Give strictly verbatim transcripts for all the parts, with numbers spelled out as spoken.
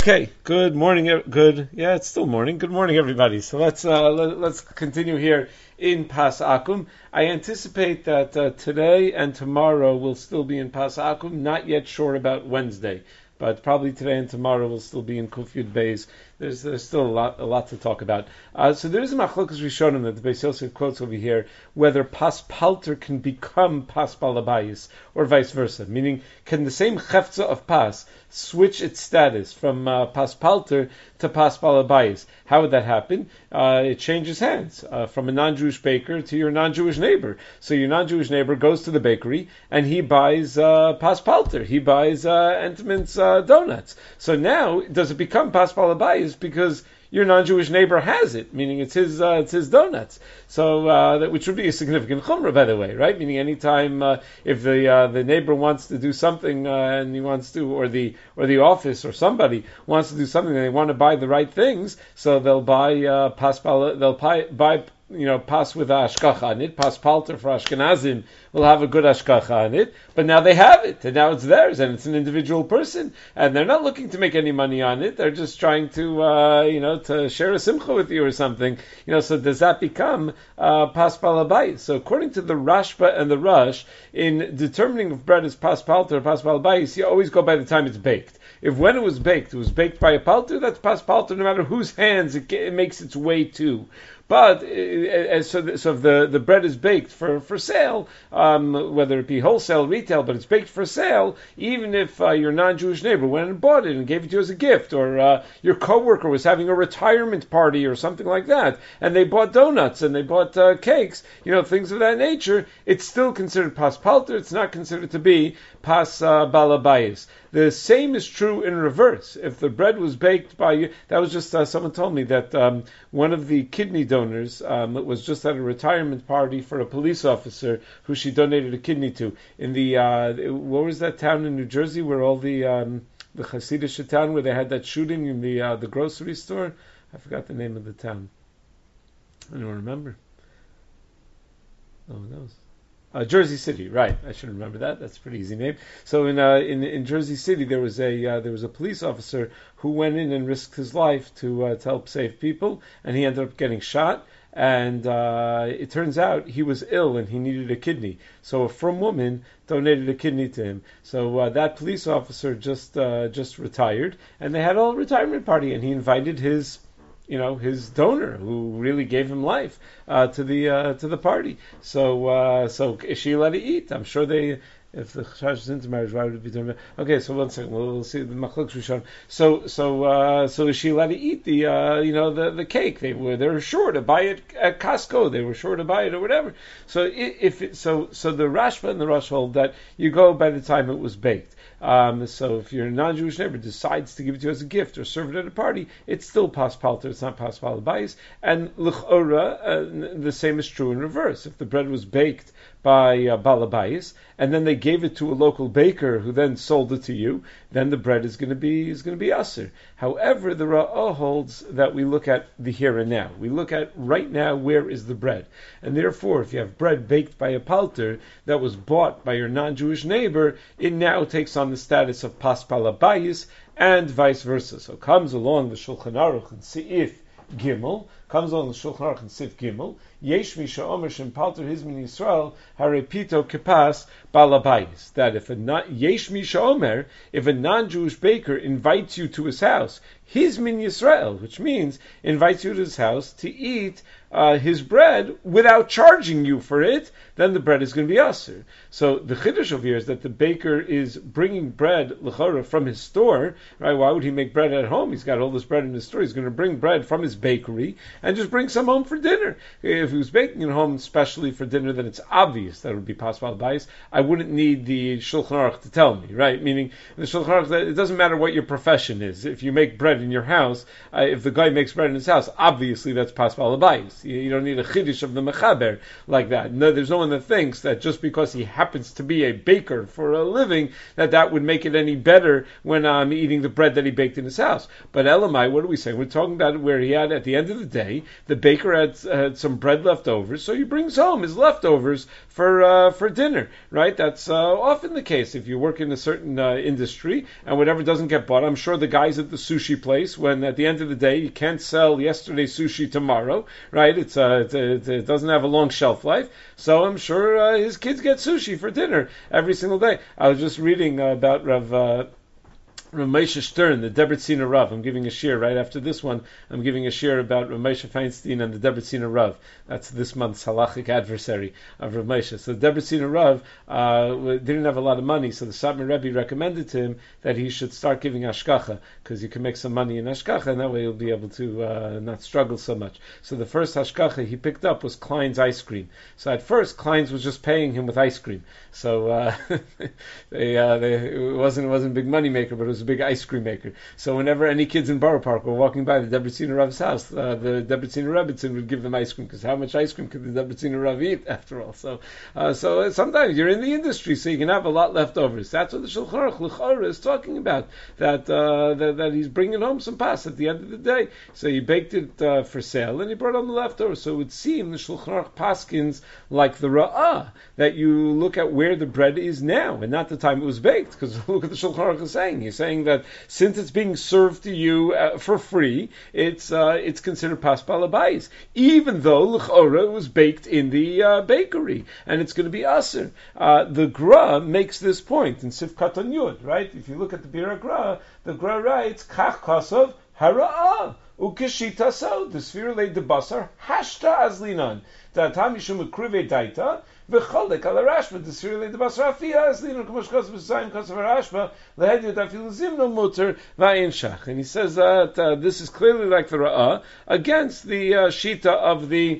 Okay, good morning. ev- Good, yeah, it's still morning. Good morning, everybody. So let's uh, let, let's continue here in Pas Akum. I anticipate that uh, today and tomorrow will still be in Pas Akum. Not yet sure about Wednesday, but probably today and tomorrow will still be in Kufyud Beis. There's there's still a lot a lot to talk about. Uh, so there is a machlokas rishonim that the Beis Yosef quotes over here, whether pas palter can become pas balabayis or vice versa. Meaning, can the same cheftza of pas switch its status from uh, pas palter to pas balabayis? How would that happen? Uh, it changes hands uh, from a non-Jewish baker to your non-Jewish neighbor. So your non-Jewish neighbor goes to the bakery and he buys uh, pas palter. He buys uh, Entman's uh, donuts. So now, does it become pas balabayis because your non-Jewish neighbor has it, meaning it's his uh, it's his donuts. So uh, that which would be a significant chumrah, by the way, right? Meaning anytime uh, if the uh, the neighbor wants to do something uh, and he wants to, or the or the office or somebody wants to do something and they want to buy the right things, so they'll buy uh, pas they'll buy, buy you know, pas with ashkacha on it, pas palter for Ashkenazim will have a good ashkacha on it, but now they have it, and now it's theirs, and it's an individual person, and they're not looking to make any money on it, they're just trying to, uh, you know, to share a simcha with you or something, you know, so does that become uh, pas balabayis? So according to the Rashba and the Rush, in determining if bread is pas palter or pas balabayis, you always go by the time it's baked. If when it was baked, it was baked by a palter, that's pas palter, no matter whose hands it, it makes its way to. But uh, so, so if the, the bread is baked for, for sale, um, whether it be wholesale, retail, but it's baked for sale, even if uh, your non-Jewish neighbor went and bought it and gave it to you as a gift, or uh, your coworker was having a retirement party or something like that, and they bought donuts and they bought uh, cakes, you know, things of that nature, it's still considered pas palter. It's not considered to be pas uh, balabayis. The same is true in reverse. If the bread was baked by you, that was just uh, someone told me that um, one of the kidney donors um, was just at a retirement party for a police officer who she donated a kidney to. In the uh, what was that town in New Jersey where all the um, the Hasidic town where they had that shooting in the uh, the grocery store? I forgot the name of the town. I don't remember. Oh, that was. Uh, Jersey City, right? I should remember that. That's a pretty easy name. So in uh, in in Jersey City, there was a uh, there was a police officer who went in and risked his life to uh, to help save people, and he ended up getting shot. And uh, it turns out he was ill and he needed a kidney. So a frum woman donated a kidney to him. So uh, that police officer just uh, just retired, and they had a retirement party, and he invited his. You know, his donor who really gave him life uh, to the uh, to the party. So uh, so is she allowed to eat? I'm sure they. If the chashash is into marriage, why would it be doing that? Okay, so one second, we'll, we'll see the machlokes rishon. So so uh, so is she allowed to eat the uh, you know the, the cake? They were they were sure to buy it at Costco. They were sure to buy it or whatever. So if it, so so the Rashba and the Rush hold that you go by the time it was baked. Um, so if your non-Jewish neighbor decides to give it to you as a gift or serve it at a party, it's still pas palter, it's not pas balabayis. And l'chora, uh, the same is true in reverse. If the bread was baked by uh, balabayis, and then they gave it to a local baker who then sold it to you, then the bread is going to be is going to be aser. However, the Ra'ah holds that we look at the here and now. We look at right now, where is the bread? And therefore, if you have bread baked by a palter that was bought by your non-Jewish neighbor, it now takes on the status of pas balabayis, and vice versa. So comes along the Shulchan Aruch and Seif Gimel, comes along the Shulchan Aruch and Seif Gimel, Yesh mi she'omer shem palter hizmin Yisrael harepito kepas balabayis. That if a non, Yesh mi she'omer, if a non-Jewish baker invites you to his house, hizmin Yisrael, which means invites you to his house to eat uh, his bread without charging you for it, then the bread is going to be aser. So the chiddush over here is that the baker is bringing bread l'chora from his store, right? Why would he make bread at home? He's got all this bread in his store. He's going to bring bread from his bakery and just bring some home for dinner. If he was baking it home specially for dinner, then it's obvious that it would be pas balabayis. I wouldn't need the Shulchan Aruch to tell me, right? Meaning the Shulchan Aruch, it doesn't matter what your profession is. If you make bread in your house, uh, if the guy makes bread in his house, obviously that's pas balabayis. You, you don't need a chiddush of the mechaber like that. No, there's no one that thinks that just because he happens to be a baker for a living, that that would make it any better when I'm um, eating the bread that he baked in his house. But Elamai, what are we saying? We're talking about where he had, at the end of the day, day. The baker had, had some bread left over, so he brings home his leftovers for uh, for dinner, right? That's uh, often the case if you work in a certain uh, industry and whatever doesn't get bought. I'm sure the guys at the sushi place, when at the end of the day you can't sell yesterday's sushi tomorrow, right? It's, uh, it's, uh, it doesn't have a long shelf life, so I'm sure uh, his kids get sushi for dinner every single day. I was just reading uh, about Rav. Uh, Rav Moshe Stern, the Debretziner Rav. I'm giving a shir right after this one. I'm giving a shir about Rav Moshe Feinstein and the Debretziner Rav. That's this month's halachic adversary of Rav Moshe. So the Debretziner Rav uh, didn't have a lot of money, so the Satmar Rebbe recommended to him that he should start giving ashkacha, because you can make some money in ashkacha, and that way he'll be able to uh, not struggle so much. So the first ashkacha he picked up was Klein's ice cream. So at first, Klein's was just paying him with ice cream. So uh, they, uh, they, it wasn't it wasn't a big money maker, but it was a big ice cream maker. So whenever any kids in Borough Park were walking by the Debretziner Rav's house, uh, the Debretziner Rebbitzin would give them ice cream, because how much ice cream could the Debretziner Rav eat after all? So, uh, so sometimes you're in the industry, so you can have a lot leftovers. That's what the Shulchan Aruch L'chora is talking about. That, uh, that that he's bringing home some pas at the end of the day. So he baked it uh, for sale, and he brought home the leftovers. So it would seem the Shulchan Aruch paskins like the Ra'ah, that you look at where the bread is now, and not the time it was baked. Because look at the Shulchan Aruch is saying. He's saying that since it's being served to you uh, for free, it's uh, it's considered pas balabayis, even though l'chora was baked in the uh, bakery, and it's going to be aser. Uh, the Gra makes this point in Sif Katan Yud, right? If you look at the Bira Gra, the Gra writes kach kasov hara'ah ukeshita so the sfirule de basar hashta azlinan ta'atam yishum ukrive daita. V'cholek al Rashba d'sirei d'basar afia as linu k'mosh kos b'sayim kos of Rashba lehedyot afilu zimno muter v'ayin shach. And he says that uh, this is clearly like the Ra'ah against the uh, shita of the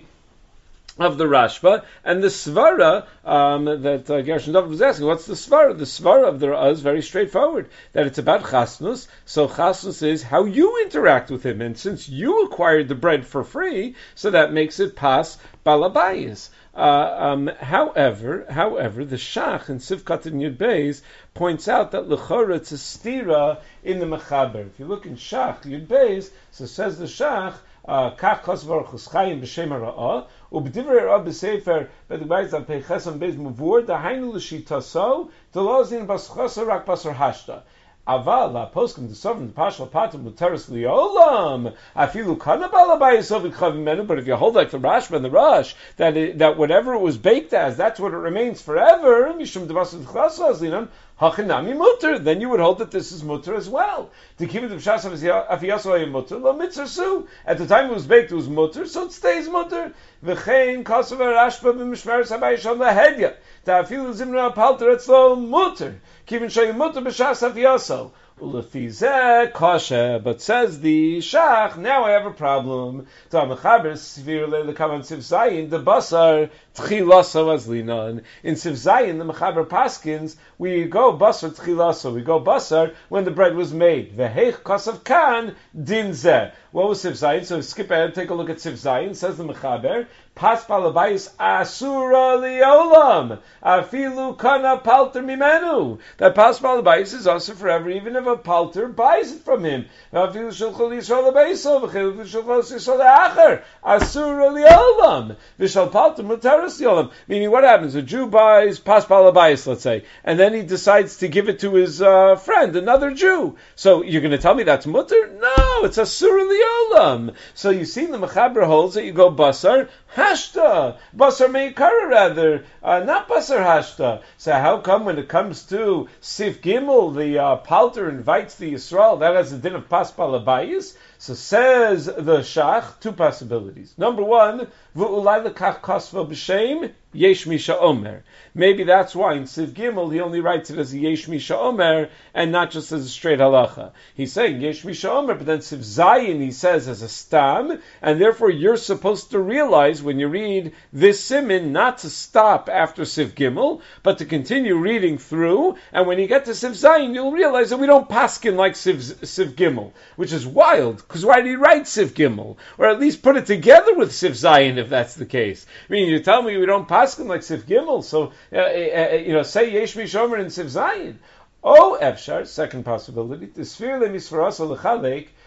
of the Rashba, and the Svara um, that uh, Gershon David was asking, what's the Svara? The Svara of the Ra'ah is very straightforward, that it's about Chasnus, so Chasnus is how you interact with him, and since you acquired the bread for free, so that makes it pas balabayis. Uh, um, however, however, the Shach in Sivkat and Yud Beis points out that l'chora it's a stira in the Mechaber. If you look in Shach Yud Beis, so says the Shach, Kach Kosvar Chuschayim b'Shem HaRa'ah, u'b'divrei Ra'ah b'Sefer b'Dibbayis al Peichesam Beis Muvur dahainu l'shitaso delozin baschosa rak basar hashta. Aval la poskim the sovereign pashal patim muteris liolam afilu kana balabayis ovik menu. But if you hold like the Rashba and the Rush that it, that whatever it was baked as, that's what it remains forever. Mishum devasu d'chlasa azlinan hachinami muter. Then you would hold that this is muter as well. To keep it the b'shas afiyaso muter lo mitzvah su. At the time it was baked, it was muter, so it stays muter. V'chein kasav Rashba b'mishmeres habayis on the hedya. Ta'afilu zimra palter etzlo muter. Kivin shayim muter b'shas afiyaso. Ulefizeh kasha, but says the Shach, now I have a problem. To Mechaber Svir le'lekaman Siv Zayin the basar tchilaso azlinan. In Siv Zayin the Mechaber Paskins we go basar tchilaso. We go basar when the bread was made. Veheich kasav kan din zeh. What was Siv Zayin? So skip ahead, take a look at Siv Zayin. Says the Mechaber, pas balabayis asura liolam afilu kana palter mimenu. That pas balabayis is also forever, even if a palter buys it from him. Afilu shulchol yisrael beisov v'chilu shulchol yisrael acher asura liolam v'shal palter mutaris liolam. Meaning, what happens? A Jew buys pas balabayis, let's say, and then he decides to give it to his uh, friend, another Jew. So you're going to tell me that's mutter? No, it's asura liolam. So you see, the Mechaber holds that you go basar hashta, basar meikara rather, uh, not basar hashta. So how come when it comes to Sif Gimel, the uh, palter invites the Yisrael, that has a din of pas balabayis? So says the Shach, two possibilities. Number one, v'ulai lekach kasva b'shem yesh misha omer. Maybe that's why in Siv Gimel he only writes it as a yesh misha omer and not just as a straight halacha. He's saying yesh misha omer, but then Siv Zayin he says as a stam, and therefore you're supposed to realize when you read this simin not to stop after Siv Gimel, but to continue reading through, and when you get to Siv Zayin you'll realize that we don't paskin like Siv, Siv Gimel, which is wild, because why did he write Siv Gimel? Or at least put it together with Siv Zayin if that's the case. I mean, you tell me we don't paskin like Siv Gimel, so uh, uh, you know, say Yesh Mishomer and Siv Zayin. Oh, Efshar, second possibility, the Sfir le Misfaras Lechalek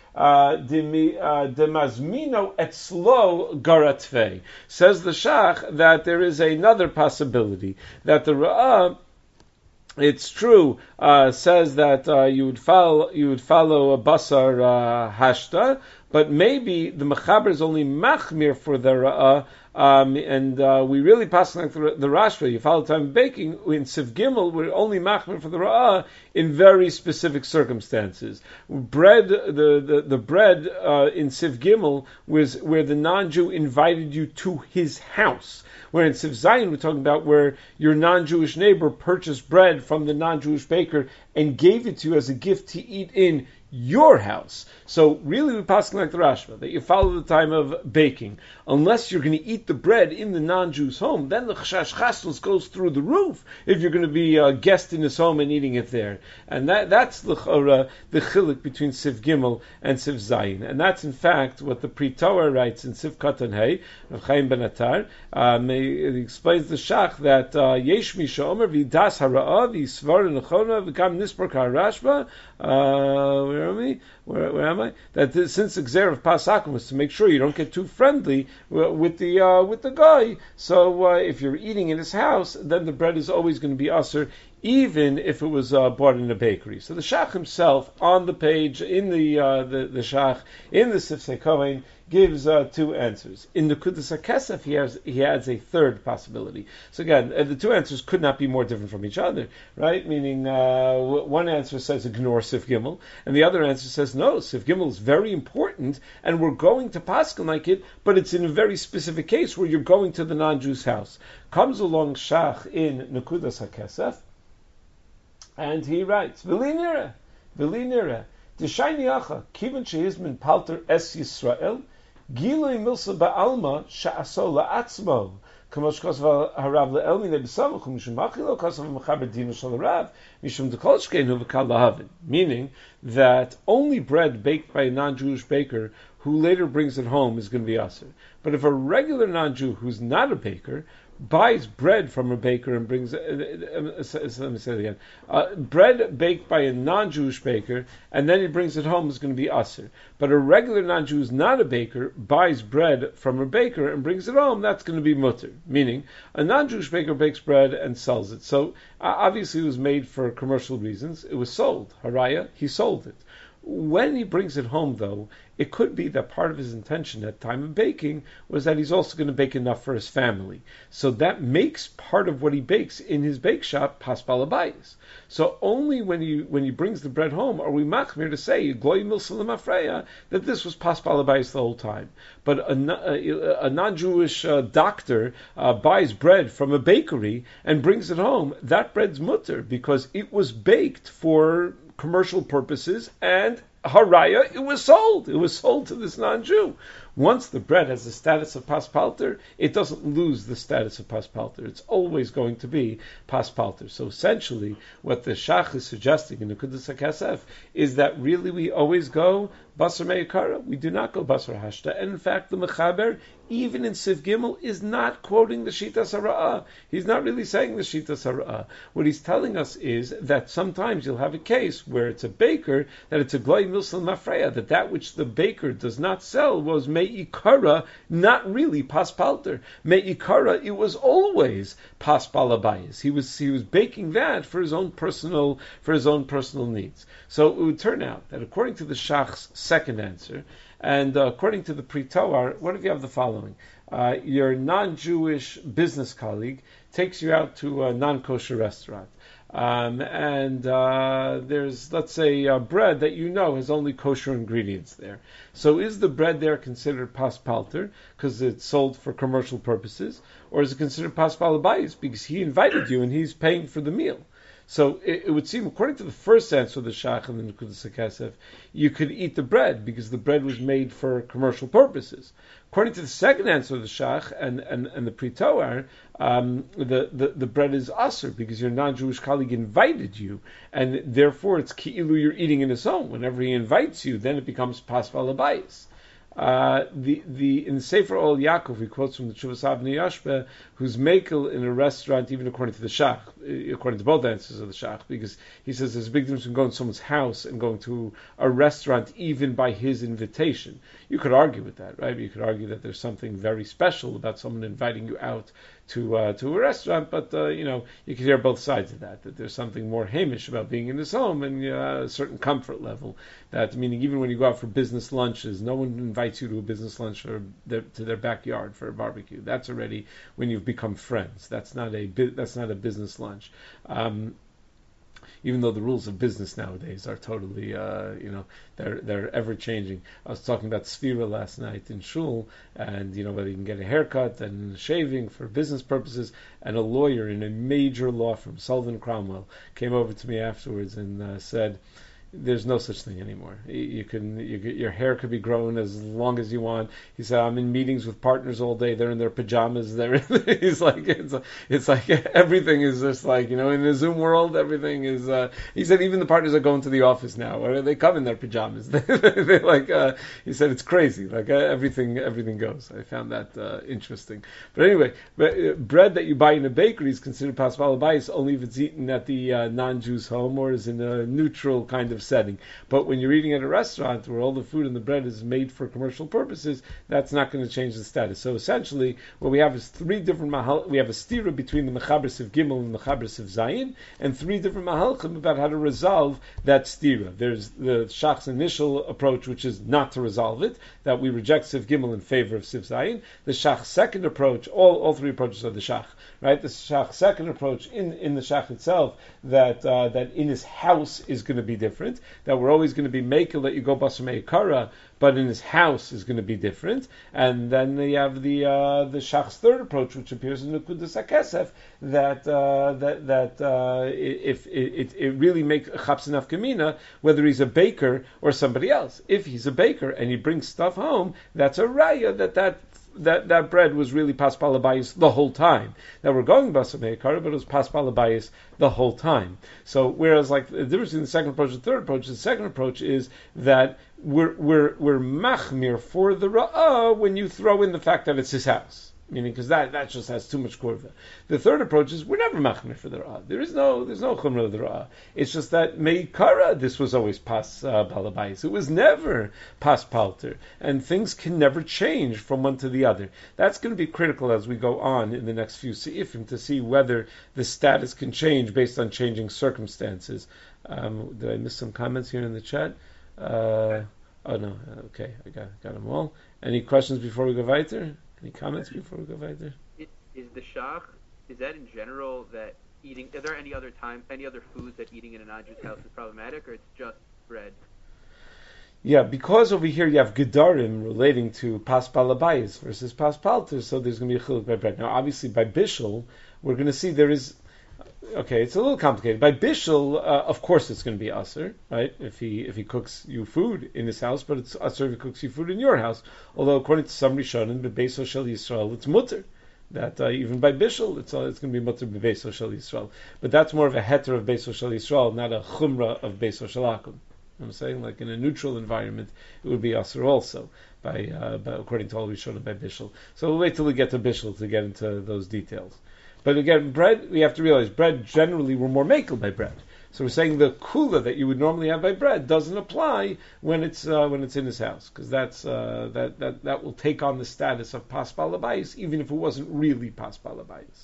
uh, demazmino etzlo garatvei. Says the Shach that there is another possibility that the Ra'ah, it's true, uh, says that uh, you would follow you would follow a basar uh, hashta, but maybe the mechaber is only machmir for the ra'ah, um, and uh, we really pass like the, the Rashba. You follow time of baking in Siv Gimel. We're only machmir for the ra'ah in very specific circumstances. Bread, the the, the bread uh, in Siv Gimel was where the non-Jew invited you to his house. Where in Siv Zayin we're talking about where your non-Jewish neighbor purchased bread from the non-Jewish baker and gave it to you as a gift to eat in your house. So really we pass like the Rashba, that you follow the time of baking. Unless you're going to eat the bread in the non-Jew's home, then the Chashash Chasnos goes through the roof if you're going to be a guest in his home and eating it there. And that that's the uh, the chilik between Siv Gimel and Siv Zayin. And that's in fact what the Pri Torah writes in Siv Katan Hey, Rav Chaim Ben Atar. Um, he explains the Shach that Yesh Misha Omer v'das hara'ah v'svar nechona v'kam nispar k'harashba. Where am I? Where, where am I? That this, since the Gzer of Pasakum was to make sure you don't get too friendly with the uh, with the guy, so uh, if you're eating in his house, then the bread is always going to be usher, even if it was uh, bought in a bakery. So the Shach himself on the page in the uh, the, the Shach in the Sifsei Kohen gives uh, two answers. In the Kudas HaKesef, he has he adds a third possibility. So again, uh, the two answers could not be more different from each other, right? Meaning, uh, one answer says ignore Sif Gimel, and the other answer says no, Sif Gimel is very important, and we're going to Paskin like it, but it's in a very specific case where you're going to the non-Jew's house. Comes along Shach in Nekudas HaKesef, and he writes, V'li nira, V'li nira, D'shayni acha, kiven shehizmin palter es Yisrael, Gilui milsa ba'alma sha'aso la'atzmo, kamosh kosav harav le'elmi le'b'samach, mishum machilo kosav mechaber dino shal harav, mishum dekol shkeinu v'kal lahavin. Meaning that only bread baked by a non-Jewish baker who later brings it home is going to be aser. But if a regular non-Jew who's not a baker buys bread from a baker and brings, uh, uh, uh, let me say it again, uh, bread baked by a non-Jewish baker and then he brings it home is going to be aser. But a regular non-Jew who's not a baker buys bread from a baker and brings it home, that's going to be mutter. Meaning, a non-Jewish baker bakes bread and sells it. So, uh, obviously it was made for commercial reasons. It was sold. Haraya, he sold it. When he brings it home, though, it could be that part of his intention at time of baking was that he's also going to bake enough for his family. So that makes part of what he bakes in his bake shop pas balabayis. So only when he when he brings the bread home are we machmir to say gloy milsalim afreya that this was pas balabayis the whole time. But a, a, a non-Jewish uh, doctor uh, buys bread from a bakery and brings it home. That bread's mutter because it was baked for commercial purposes, and haraya, it was sold. It was sold to this non-Jew. Once the bread has the status of paspalter, it doesn't lose the status of paspalter. It's always going to be paspalter. So essentially, what the Shach is suggesting in the Kudas HaKesef is that really we always go basar me'ikara. We do not go basar hashta. And in fact, the Mechaber, even in Siv Gimel, is not quoting the Shitas HaRa'ah. He's not really saying the Shitas HaRa'ah. What he's telling us is that sometimes you'll have a case where it's a baker, that it's a gloy milsal mafreya, that that which the baker does not sell was me'ikara, not really paspalter. Me'ikara, it was always paspalabayis. He was he was baking that for his own personal for his own personal needs. So it would turn out that according to the Shach's second answer, and uh, according to the Pri Toar, what if you have the following? Uh, your non-Jewish business colleague takes you out to a non-kosher restaurant. Um, and uh, there's, let's say, uh, bread that you know has only kosher ingredients there. So is the bread there considered paspalter because it's sold for commercial purposes? Or is it considered paspalabayis because he invited you and he's paying for the meal? So it, it would seem, according to the first answer of the Shach and the Nekudas HaKesef, you could eat the bread because the bread was made for commercial purposes. According to the second answer of the Shach and, and, and the Pri Toar, um, the, the, the bread is aser because your non-Jewish colleague invited you, and therefore it's ki'ilu you're eating in his home. Whenever he invites you, then it becomes pas valabayis. Uh, the the in the Sefer Ol Yaakov, he quotes from the Chuvas Avnei Yashbe, who's makel in a restaurant, even according to the Shach, according to both answers of the Shach, because he says there's a big difference between going to someone's house and going to a restaurant, even by his invitation. You could argue with that, right? You could argue that there's something very special about someone inviting you out to uh, to a restaurant, but uh, you know you can hear both sides of that. That there's something more Hamish about being in his home and uh, a certain comfort level. That meaning even when you go out for business lunches, no one invites you to a business lunch or their, to their backyard for a barbecue. That's already when you've become friends. That's not a that's not a business lunch. Um, even though the rules of business nowadays are totally, uh, you know, they're they're ever changing. I was talking about Sfira last night in shul, and you know whether you can get a haircut and shaving for business purposes. And a lawyer in a major law firm, Sullivan Cromwell, came over to me afterwards and uh, said, there's no such thing anymore. You can, you, your hair could be grown as long as you want. He said, I'm in meetings with partners all day. They're in their pajamas. They're in, he's like, it's, it's like everything is just like, you know, in the Zoom world, everything is, uh, he said, even the partners are going to the office now. Or they come in their pajamas. They're like, uh, he said, it's crazy. Like uh, everything, everything goes. I found that uh, interesting. But anyway, uh, bread that you buy in a bakery is considered pas balabayis only if it's eaten at the uh, non-Jew's home or is in a neutral kind of setting. But when you're eating at a restaurant where all the food and the bread is made for commercial purposes, that's not going to change the status. So essentially, what we have is three different mahal. We have a stira between the Mechaber Siv Gimel and the Mechaber Siv Zayin, and three different mahalchim about how to resolve that stira. There's the Shach's initial approach, which is not to resolve it, that we reject Siv Gimel in favor of Siv Zayin. The Shach's second approach, all, all three approaches are the Shach, right? The Shach's second approach in, in the Shach itself, that uh, that in his house is going to be different. That we're always going to be makel that you go basar meikara, but in his house is going to be different. And then you have the uh, the Shach's third approach, which appears in the Nekudas HaKesef, that uh, that that uh, if it, it, it really makes a chapsin kamina whether he's a baker or somebody else. If he's a baker and he brings stuff home, that's a raya that that. That, that bread was really pas balabayis the whole time. Now we're going basar meikara, but it was pas balabayis the whole time. So whereas like the difference between the second approach and the third approach, the second approach is that we're we're we're machmir for the ra'ah when you throw in the fact that it's his house. Meaning, because that, that just has too much korva. The third approach is we're never machmir for the ra'ah. There is no there's no chumrah of the ra'ah. It's just that meikara, this was always pas uh, balabayis. It was never pas palter, and things can never change from one to the other. That's going to be critical as we go on in the next few seifim to see whether the status can change based on changing circumstances. Um, did I miss some comments here in the chat? Uh, oh no, okay, I got got them all. Any questions before we go weiter? Any comments before we go weiter? Is, is the shach, is that in general that eating, are there any other time, any other foods that eating in a non-Jew's house is problematic, or it's just bread? Yeah, because over here you have gedarim relating to pas balabayis versus pas palter, so there's going to be a chiluk by bread. Now, obviously, by bishul, we're going to see there is. Okay, it's a little complicated. By bishul, uh, of course, it's going to be aser, right? If he if he cooks you food in his house, but it's aser if he cooks you food in your house. Although according to some Rishonim, bebeis shel Yisrael, it's mutter. That uh, even by bishul, it's uh, it's going to be mutter bebeis shel Yisrael. But that's more of a heter of beis shel Yisrael, not a chumrah of beis shel akum. I'm saying, like in a neutral environment, it would be aser also by, uh, by according to all Rishonim by bishul. So we'll wait till we get to bishul to get into those details. But again, bread, we have to realize, bread generally we're more makel by bread. So we're saying the kula that you would normally have by bread doesn't apply when it's uh, when it's in his house, because that's uh, that that that will take on the status of pas balabayis, even if it wasn't really pas balabayis.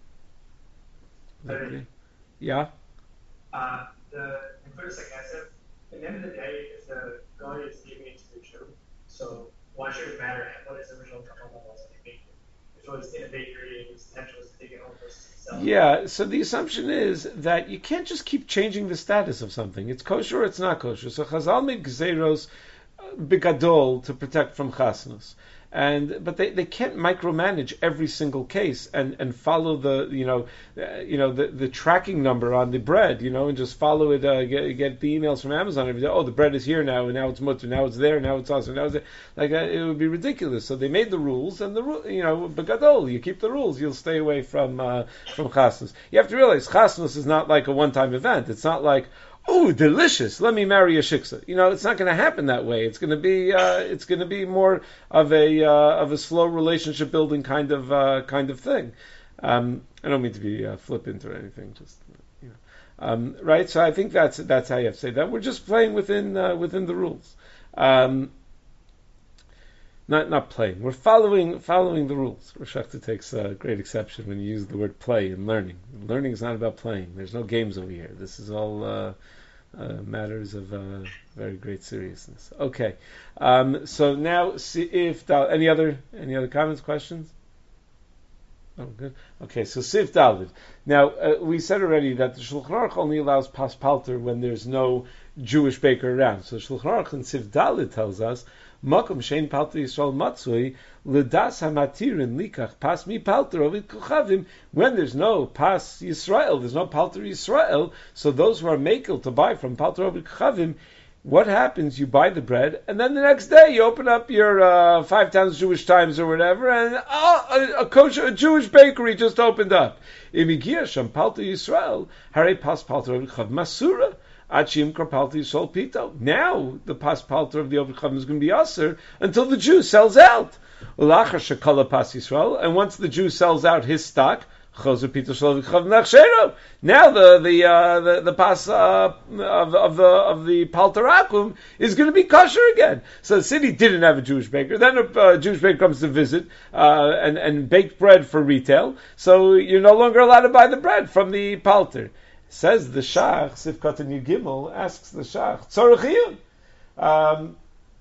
Okay. Yeah. Uh, the Nekudas HaKesef, at the end of the day, if the guy is giving it to the Jew, so why should it matter what his original kavana was in a bakery? If it was in a bakery, his intention was to take it home versus sell it. Yeah, so the assumption is that you can't just keep changing the status of something. It's kosher or it's not kosher. So Chazal made gzeiros bigadol to protect from chasnos. And but they, they can't micromanage every single case and, and follow the you know uh, you know the, the tracking number on the bread, you know, and just follow it, uh, get, get the emails from Amazon every day. Oh, the bread is here now, and now it's mutter, now it's there, now it's awesome, now it's there. Like uh, it would be ridiculous. So they made the rules, and the ru- you know begadol, you keep the rules, you'll stay away from uh, from chasnos. You have to realize chasnos is not like a one time event. It's not like, ooh, delicious, let me marry a shiksa. You know, it's not going to happen that way. It's going to be, uh, it's going to be more of a, uh, of a slow relationship building kind of, uh, kind of thing. Um, I don't mean to be uh, flippant or anything, just, you know. Um, right? So I think that's, that's how you have to say that. We're just playing within, uh, within the rules. Um, Not not playing. We're following following the rules. Rosh Hashanah takes uh, great exception when you use the word play in learning. Learning is not about playing. There's no games over here. This is all uh, uh, matters of uh, very great seriousness. Okay. Um, so now, see if any other any other comments, questions? Oh, good. Okay, so Sif Dalid. Now, uh, we said already that the Shulchan Aruch only allows pas palter when there's no Jewish baker around. So Shulchan Aruch in Sif Dalid tells us, Makom shein palter Yisrael matzui ledas hamatirin likach pas mi palter ovid kuchavim. When there's no pas Yisrael, there's no palter Yisrael. So those who are makel to buy from palter ovid kuchavim, what happens? You buy the bread, and then the next day you open up your uh, Five Towns Jewish Times or whatever, and oh, a, a kosher, a Jewish bakery just opened up. Imigia sham palter Yisrael, hare pas palter ovid kuchav masura. Achim Karpalti Yisrael Pito. Now the pas palter of the Ovid Chavim is going to be aser until the Jew sells out. Ulachar shekala pas Yisrael, and once the Jew sells out his stock, Choser Pito Shel Ovid Chavim Nachshero. Now the the uh, the, the pas uh, of, of the of the palter akum is going to be kosher again. So the city didn't have a Jewish baker. Then a uh, Jewish baker comes to visit uh, and and baked bread for retail. So you're no longer allowed to buy the bread from the palter. Says the Shach, Sifkat and Yugimel, asks the Shach, Tzorachiyun. Um,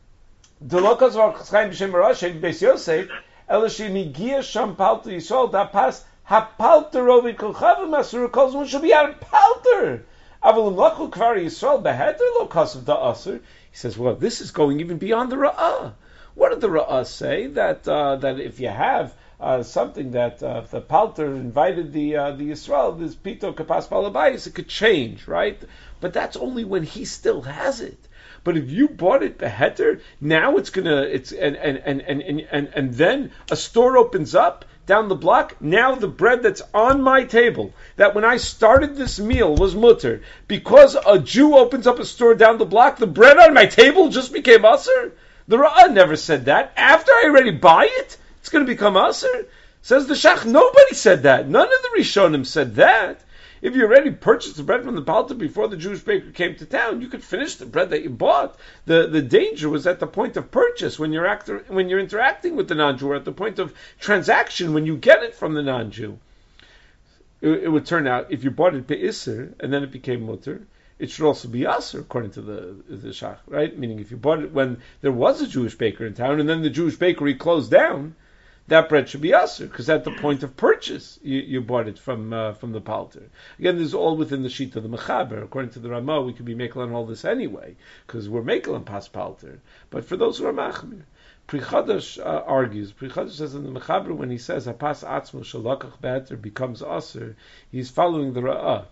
Delokas v'archaim b'shem Rashi b'Beis Yosef, elashi migia sham palter Yisrael da pas hapalter ovid kolchavim asur kol zman should be out palter. Avalim lachu kvar Yisrael beheter lo kasav da asur. He says, well, this is going even beyond the Ra'ah. What did the Ra'ah say? That uh, that if you have Uh, something that uh, if the palter invited the uh, the Yisrael, this pito kapas palabayis, it could change, right? But that's only when he still has it. But if you bought it beheter, now it's gonna it's and and, and, and, and, and and then a store opens up down the block. Now the bread that's on my table, that when I started this meal was mutter, because a Jew opens up a store down the block, the bread on my table just became usher. The Ra'ah never said that. After I already buy it, it's going to become aser. Says the Shach, nobody said that. None of the Rishonim said that. If you already purchased the bread from the palter before the Jewish baker came to town, you could finish the bread that you bought. The the danger was at the point of purchase, when you're actor, when you're interacting with the non-Jew, or at the point of transaction, when you get it from the non-Jew. It, it would turn out, if you bought it be'isr, and then it became mutter, it should also be aser, according to the, the Shach, right? Meaning, if you bought it when there was a Jewish baker in town, and then the Jewish bakery closed down, that bread should be aser, because at the point of purchase, you, you bought it from uh, from the palter. Again, this is all within the sheet of the Mechaber. According to the Ramah, we could be making on all this anyway, because we're making on pas palter. But for those who are machmir, Pri Chadash uh, argues. Pri Chadash says in the Mechaber, when he says hapas atzmo shalakach be'eter becomes aser, he's following the Ra'ah.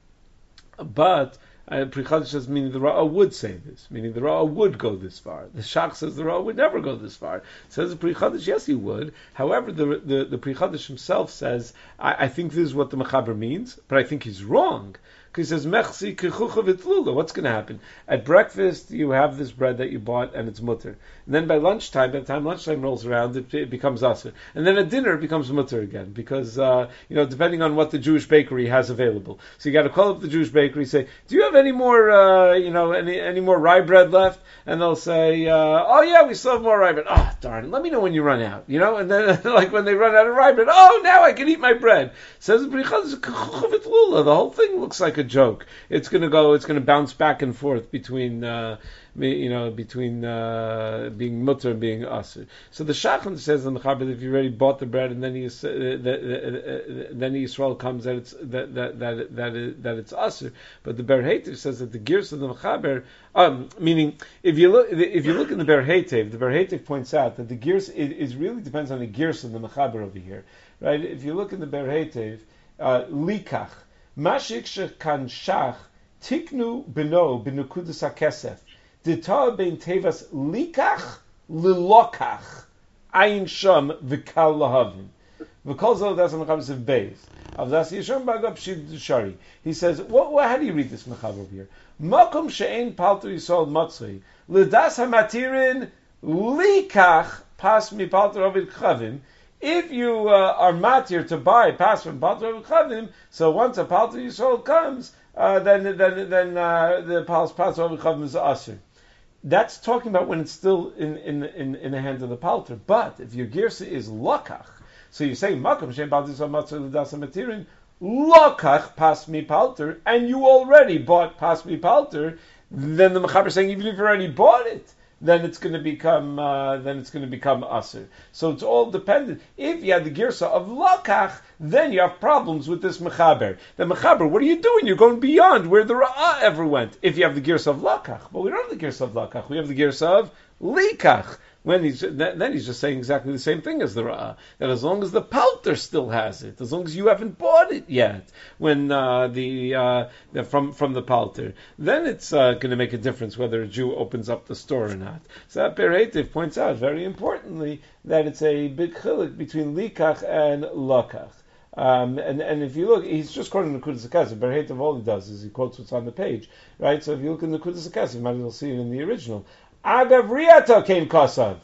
But Uh, Pri Chadash says, meaning the Ra'ah would say this, meaning the Ra'ah would go this far. The Shach says the Ra'ah would never go this far. Says the Pri Chadash, yes, he would. However, the the, the Pri Chadash himself says, I, I think this is what the Mechaber means, but I think he's wrong. Because he says, Mechsi kechucha v'tlula. What's going to happen? At breakfast, you have this bread that you bought, and it's mutter. And then by lunchtime, by the time lunchtime rolls around, it, it becomes aser. And then at dinner, it becomes mutter again. Because, uh, you know, depending on what the Jewish bakery has available. So you got to call up the Jewish bakery, say, do you have any more, uh, you know, any any more rye bread left? And they'll say, uh, oh yeah, we still have more rye bread. Oh, darn, let me know when you run out. You know, and then, like, when they run out of rye bread, oh, now I can eat my bread. Says the the whole thing looks like a joke. It's going to go, it's going to bounce back and forth between, uh, you know, between uh, being mutter and being aser. So the Shachan says in the Mechaber, if you already bought the bread and then he, uh, the, uh, then the Yisrael comes that it's that that that that, it, that it's aser. But the Ber Heitev says that the gears of the Mechaber, um, meaning if you look if you look in the Ber Heitev, the Ber Heitev points out that the gears it, it really depends on the gears of the Mechaber over here, right? If you look in the Ber Heitev, uh, likach. Mashik shekan shach tiknu beno benukudas hakesef dita ben tevas likach lilokach ayin sham v'kal lahavin v'kol zol das mechaber of beis avdas yisham bagab shid shari. He says, what, what? How do you read this mechaber over here? Makom she'ein palter Yisrael matzui. L'das hamatirin likach pas mi palter ovid chavim. If you uh, are matir to buy pas from palter ovid chavim, so once a palter Yisrael comes, uh, then then then uh, the pas palter ovid chavim is asur. That's talking about when it's still in in in, in the hand of the palter. But if your girsa is lokach, so you're saying makom she'ein palter Yisrael matzui l'das hamatirin. Lokach pas mi palter, and you already bought pas mi palter, then the mechaber is saying even if you already bought it, then it's going to become uh, then it's going to become aser. So it's all dependent. If you had the girsa of lokach, then you have problems with this mechaber. The mechaber, what are you doing? You're going beyond where the ra'ah ever went. If you have the girsa of lokach, but we don't have the girsa of lokach. We have the girsa of likach. When he's then he's just saying exactly the same thing as the ra'ah, that as long as the palter still has it, as long as you haven't bought it yet, when uh, the, uh, the from from the palter, then it's uh, going to make a difference whether a Jew opens up the store or not. So that Bereitiv points out very importantly that it's a big chiluk between likach and lakach. Um, and, and if you look, he's just quoting the Nekudas HaKesef. Bereitiv all he does is he quotes what's on the page, right? So if you look in the Nekudas HaKesef, you might as well see it in the original. Agav riata came kosav.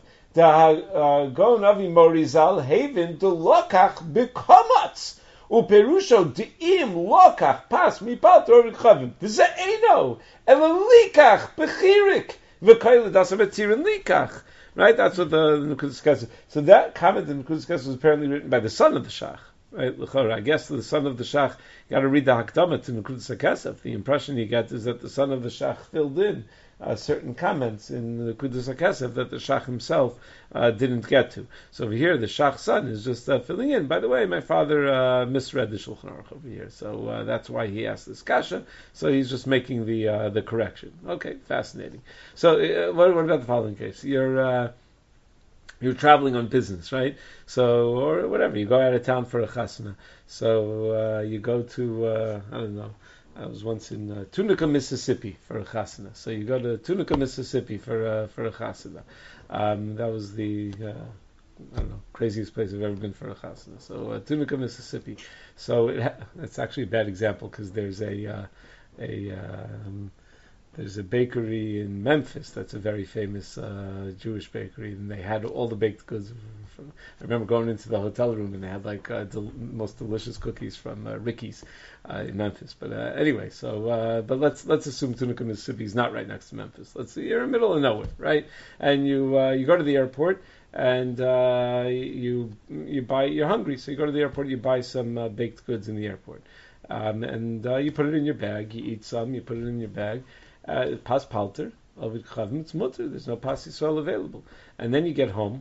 Da gon avi morizal haven de lokach bekomatz uperusho deim lokach pas mi palter chavim v'ze'eno elalikach bechirik v'koyle dasavetir likach. Right, that's what the Nekudas HaKesef. So that comment in the Nekudas HaKesef was apparently written by the son of the shach. Right, I guess the son of the shach got to read the Hakdama to Nekudas HaKesef. The impression you get is that the son of the shach filled in Uh, certain comments in the Nekudas HaKesef that the Shach himself uh, didn't get to. So over here, the Shach's son is just uh, filling in. By the way, my father uh, misread the Shulchan Aruch over here, so uh, that's why he asked this kasha. So he's just making the uh, the correction. Okay, fascinating. So uh, what, what about the following case? You're uh, you're traveling on business, right? So or whatever, you go out of town for a chasana. So uh, you go to uh, I don't know. I was once in uh, Tunica, Mississippi for a chasana. So you go to Tunica, Mississippi for uh, for a chasana. Um, that was the uh, I don't know craziest place I've ever been for a chasana. So uh, Tunica, Mississippi. So it ha- it's actually a bad example because there's a uh, a um, there's a bakery in Memphis that's a very famous uh, Jewish bakery, and they had all the baked goods. From, I remember going into the hotel room and they had like uh, del- most delicious cookies from uh, Ricky's uh, in Memphis. But uh, anyway, so uh, but let's let's assume Tunica, Mississippi is not right next to Memphis. Let's see, you're in the middle of nowhere, right? And you uh, you go to the airport and uh, you you buy you're hungry, so you go to the airport, you buy some uh, baked goods in the airport, um, and uh, you put it in your bag. You eat some, you put it in your bag. Uh, pas palter, ovid chavim, it's mutter. There's no pas Yisrael available. And then you get home.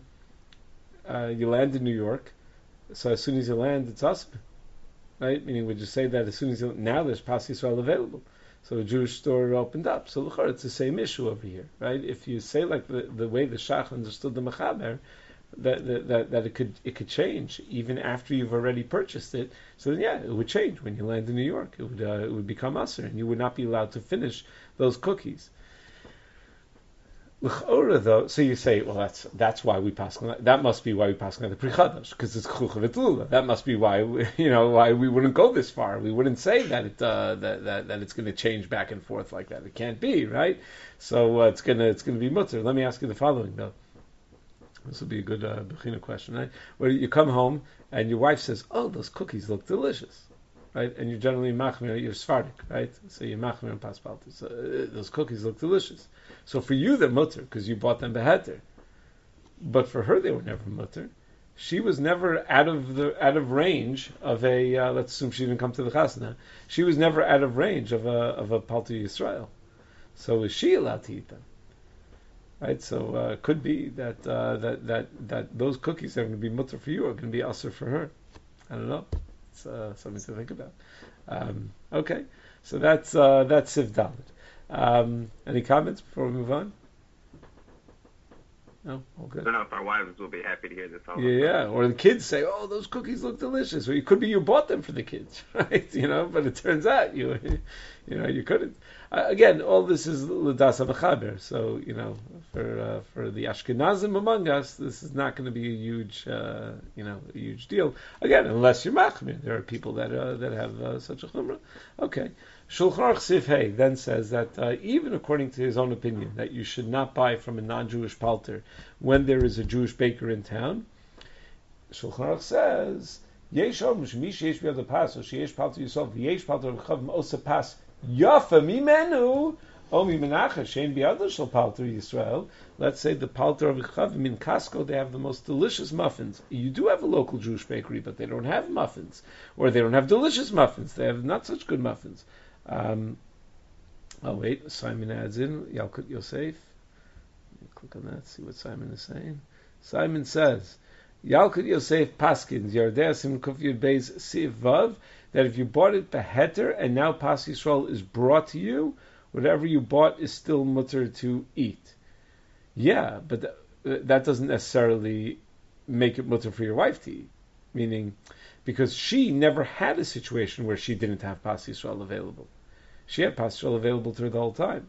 Uh, you land in New York. So as soon as you land, it's asr, right? Meaning, would you say that as soon as you now there's pas Yisrael available? So a Jewish store opened up. So l'chor, it's the same issue over here, right? If you say like the, the way the shach understood the mechaber, that, that that that it could it could change even after you've already purchased it. So then, yeah, it would change when you land in New York. It would uh, it would become asr, and you would not be allowed to finish those cookies. L'chora, though, so you say, well, that's that's why we pass on that. That must be why we pass on the Pri Chadash, because it's chuch v'tlula. That must be why we, you know why we wouldn't go this far. We wouldn't say that it uh, that, that that it's going to change back and forth like that. It can't be, right? So uh, it's gonna it's gonna be mutter. Let me ask you the following though. This would be a good uh, bechina question, right? Where you come home and your wife says, "Oh, those cookies look delicious." Right, and you're generally machmir, you're Sephardic, right? So you're machmir and paspalta. So uh, those cookies look delicious. So for you, they're mutter because you bought them beheter. But for her, they were never mutter. She was never out of the out of range of a. Uh, let's assume she didn't come to the chasna. She was never out of range of a of a palta Yisrael. So is she allowed to eat them? Right. So uh, it could be that uh, that that that those cookies that are going to be mutter for you are going to be asr for her. I don't know. It's uh, something to think about. Um, okay, so that's uh, that's Siv Dalet. Um, any comments before we move on? No, all good. I don't know if our wives will be happy to hear this. All yeah, yeah, or the kids say, "Oh, those cookies look delicious." Or it could be you bought them for the kids, right? You know, but it turns out you, you know, you couldn't. Uh, again, all this is l'das avachaber. So you know, for uh, for the Ashkenazim among us, this is not going to be a huge, uh, you know, a huge deal. Again, unless you're machmir, there are people that uh, that have uh, such a chumrah. Okay, Shulchan Aruch Sif Hey then says that uh, even according to his own opinion, that you should not buy from a non-Jewish palter when there is a Jewish baker in town. Shulchan Aruch says, Yesh Om Shemish Yesh B'Yad Pas, or Sheyesh Palter Yisrael, Yesh Palter Chav Osa Pas Yafa Mimenu, Omi Menacha Shein B'Yad Shel Palter Yisrael. Let's say the palter of Chavim in Costco, they have the most delicious muffins. You do have a local Jewish bakery, but they don't have muffins, or they don't have delicious muffins. They have not such good muffins. Um, oh wait, Simon adds in Yalkut Yosef. Click on that, see what Simon is saying. Simon says, Yalkut Yosef Paskins, Yardei Sim Kufyud Beis Siv Vav, that if you bought it beheter and now Pas Yisrael is brought to you, whatever you bought is still mutter to eat. Yeah, but th- that doesn't necessarily make it mutter for your wife to eat. Meaning, because she never had a situation where she didn't have Pas Yisrael available. She had Pas Yisrael available to her the whole time.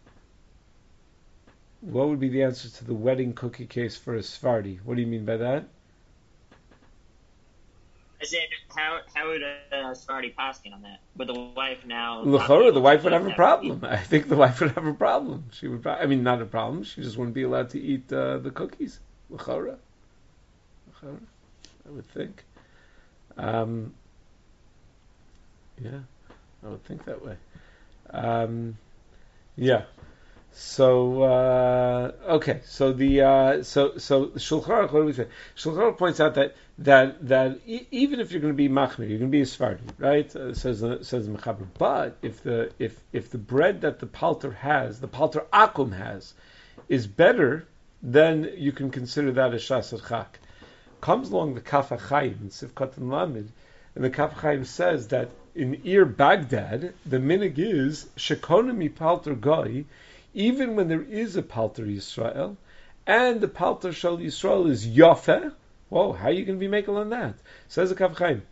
What would be the answer to the wedding cookie case for a Sephardi? What do you mean by that? I said, how how would a Sephardi paskin on that? Would the wife now? L'chora, the wife would have a problem. I think the wife would have a problem. She would. I mean, not a problem. She just wouldn't be allowed to eat uh, the cookies. L'chora, l'chora, I would think. Um, yeah, I would think that way. Um, yeah. So uh, okay, so the uh, so so Shulchan Aruch, what do we say? Shulchan Aruch points out that that that e- even if you're going to be machmir, you're going to be a Sephardi, right? Uh, says uh, says Mechaber. But if the if if the bread that the palter has, the palter akum has, is better, then you can consider that a shas chak. Comes along the Kaf HaChaim in Sivkat and Lamed, and the Kaf HaChaim says that in Ir Baghdad, the minig is shekonim palter goy. Even when there is a palter Yisrael, and the palter shel Yisrael is yafeh, whoa, how are you going to be making on that? Says the Kaf Chaim.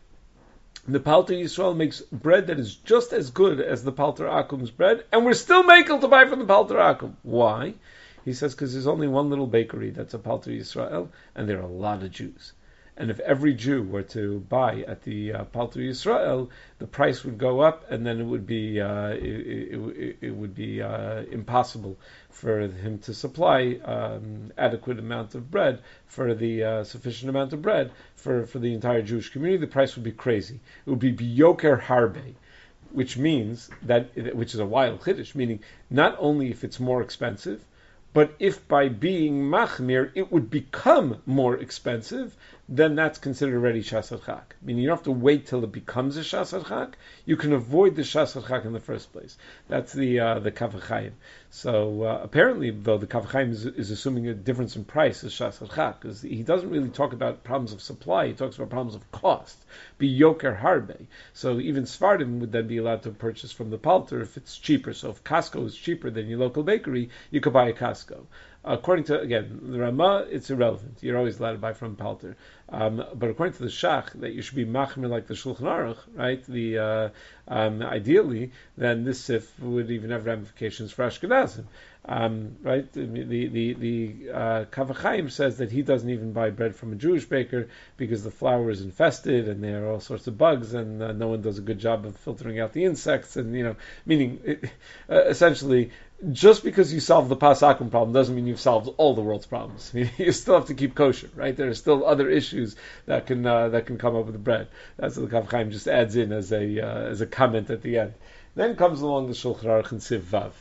The palter Yisrael makes bread that is just as good as the palter Akum's bread, and we're still making to buy from the palter Akum. Why? He says because there's only one little bakery that's a palter Yisrael, and there are a lot of Jews. And if every Jew were to buy at the uh, Palter Yisrael, the price would go up, and then it would be uh, it, it, it would be uh, impossible for him to supply um, adequate amount of bread for the uh, sufficient amount of bread for, for the entire Jewish community. The price would be crazy. It would be biyoker harbe, which means that which is a wild chiddush, meaning not only if it's more expensive, but if by being machmir it would become more expensive, then that's considered already shas chak. Meaning you don't have to wait till it becomes a shas chak. You can avoid the shas chak in the first place. That's the uh, the Kaf HaChaim. So uh, apparently, though, the Kaf HaChaim is, is assuming a difference in price as shas chak, because he doesn't really talk about problems of supply. He talks about problems of cost. Be yoker harbe. So even Sephardim would then be allowed to purchase from the palter if it's cheaper. So if Costco is cheaper than your local bakery, you could buy a Costco. According to, again, the Ramah, it's irrelevant. You're always allowed to buy from palter. Um, but according to the Shach, that you should be machmir like the Shulchan Aruch, right? The uh, um, ideally, then this sif would even have ramifications for Ashkenazim, um, right? The the the uh, Kaf HaChaim says that he doesn't even buy bread from a Jewish baker because the flour is infested and there are all sorts of bugs, and uh, no one does a good job of filtering out the insects, and you know, meaning it, uh, essentially. Just because you solve the Pas Akum problem doesn't mean you've solved all the world's problems. You still have to keep kosher, right? There are still other issues that can uh, that can come up with the bread. That's what the Kaf Chaim just adds in as a uh, as a comment at the end. Then comes along the Shulchan Aruch and Siv Vav.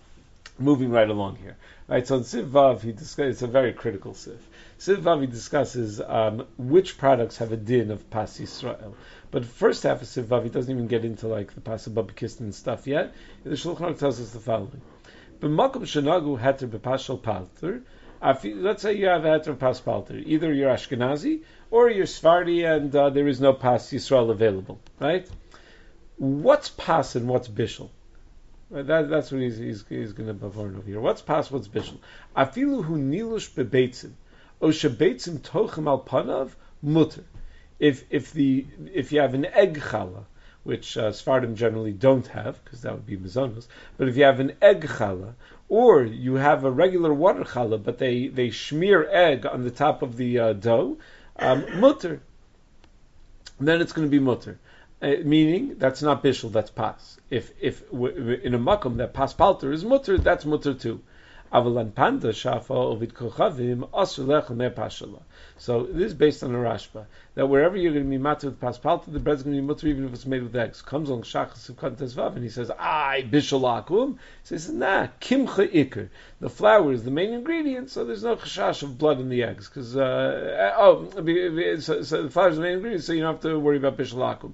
Moving right along here, right? So in Siv Vav, he discusses, it's a very critical Siv. Siv Vav, he discusses um, which products have a din of Pas Yisrael. But the first half of Siv Vav, he doesn't even get into like the Pas Babakistan and stuff yet. The Shulchan Aruch tells us the following. B'makom shenagu heter b'pashal palter. Let's say you have a heter pas palter. Either you're Ashkenazi or you're Sephardi, and uh, there is no pas Yisrael available. Right? What's pas and what's bishul? Right, that, that's what he's he's, he's going to bavor over here. What's pas? What's bishul? Afilu hu nilush bebeitzim o shebeitzim tochem al panav muter. If if the if you have an egg challah which uh, Sfardim generally don't have, because that would be mazonos. But if you have an egg challah, or you have a regular water challah, but they, they smear egg on the top of the uh, dough, um, mutter. Then it's going to be mutter. Uh, meaning, that's not bishul, that's pas. If if w- w- in a makom that pas palter is mutter, that's mutter too. Avalan panda shafa ovid kochavim asulech me pashala. So this is based on a Rashba that wherever you're going to be matter with pas palter, the bread's going to be mutter even if it's made with eggs. Comes along shachas of tesvav and he says, "I bishul akum." He says, "Nah, kimcha iker." The flour is the main ingredient, so there's no chashash of blood in the eggs because uh, oh, so, so the flour is the main ingredient, so you don't have to worry about bishul akum.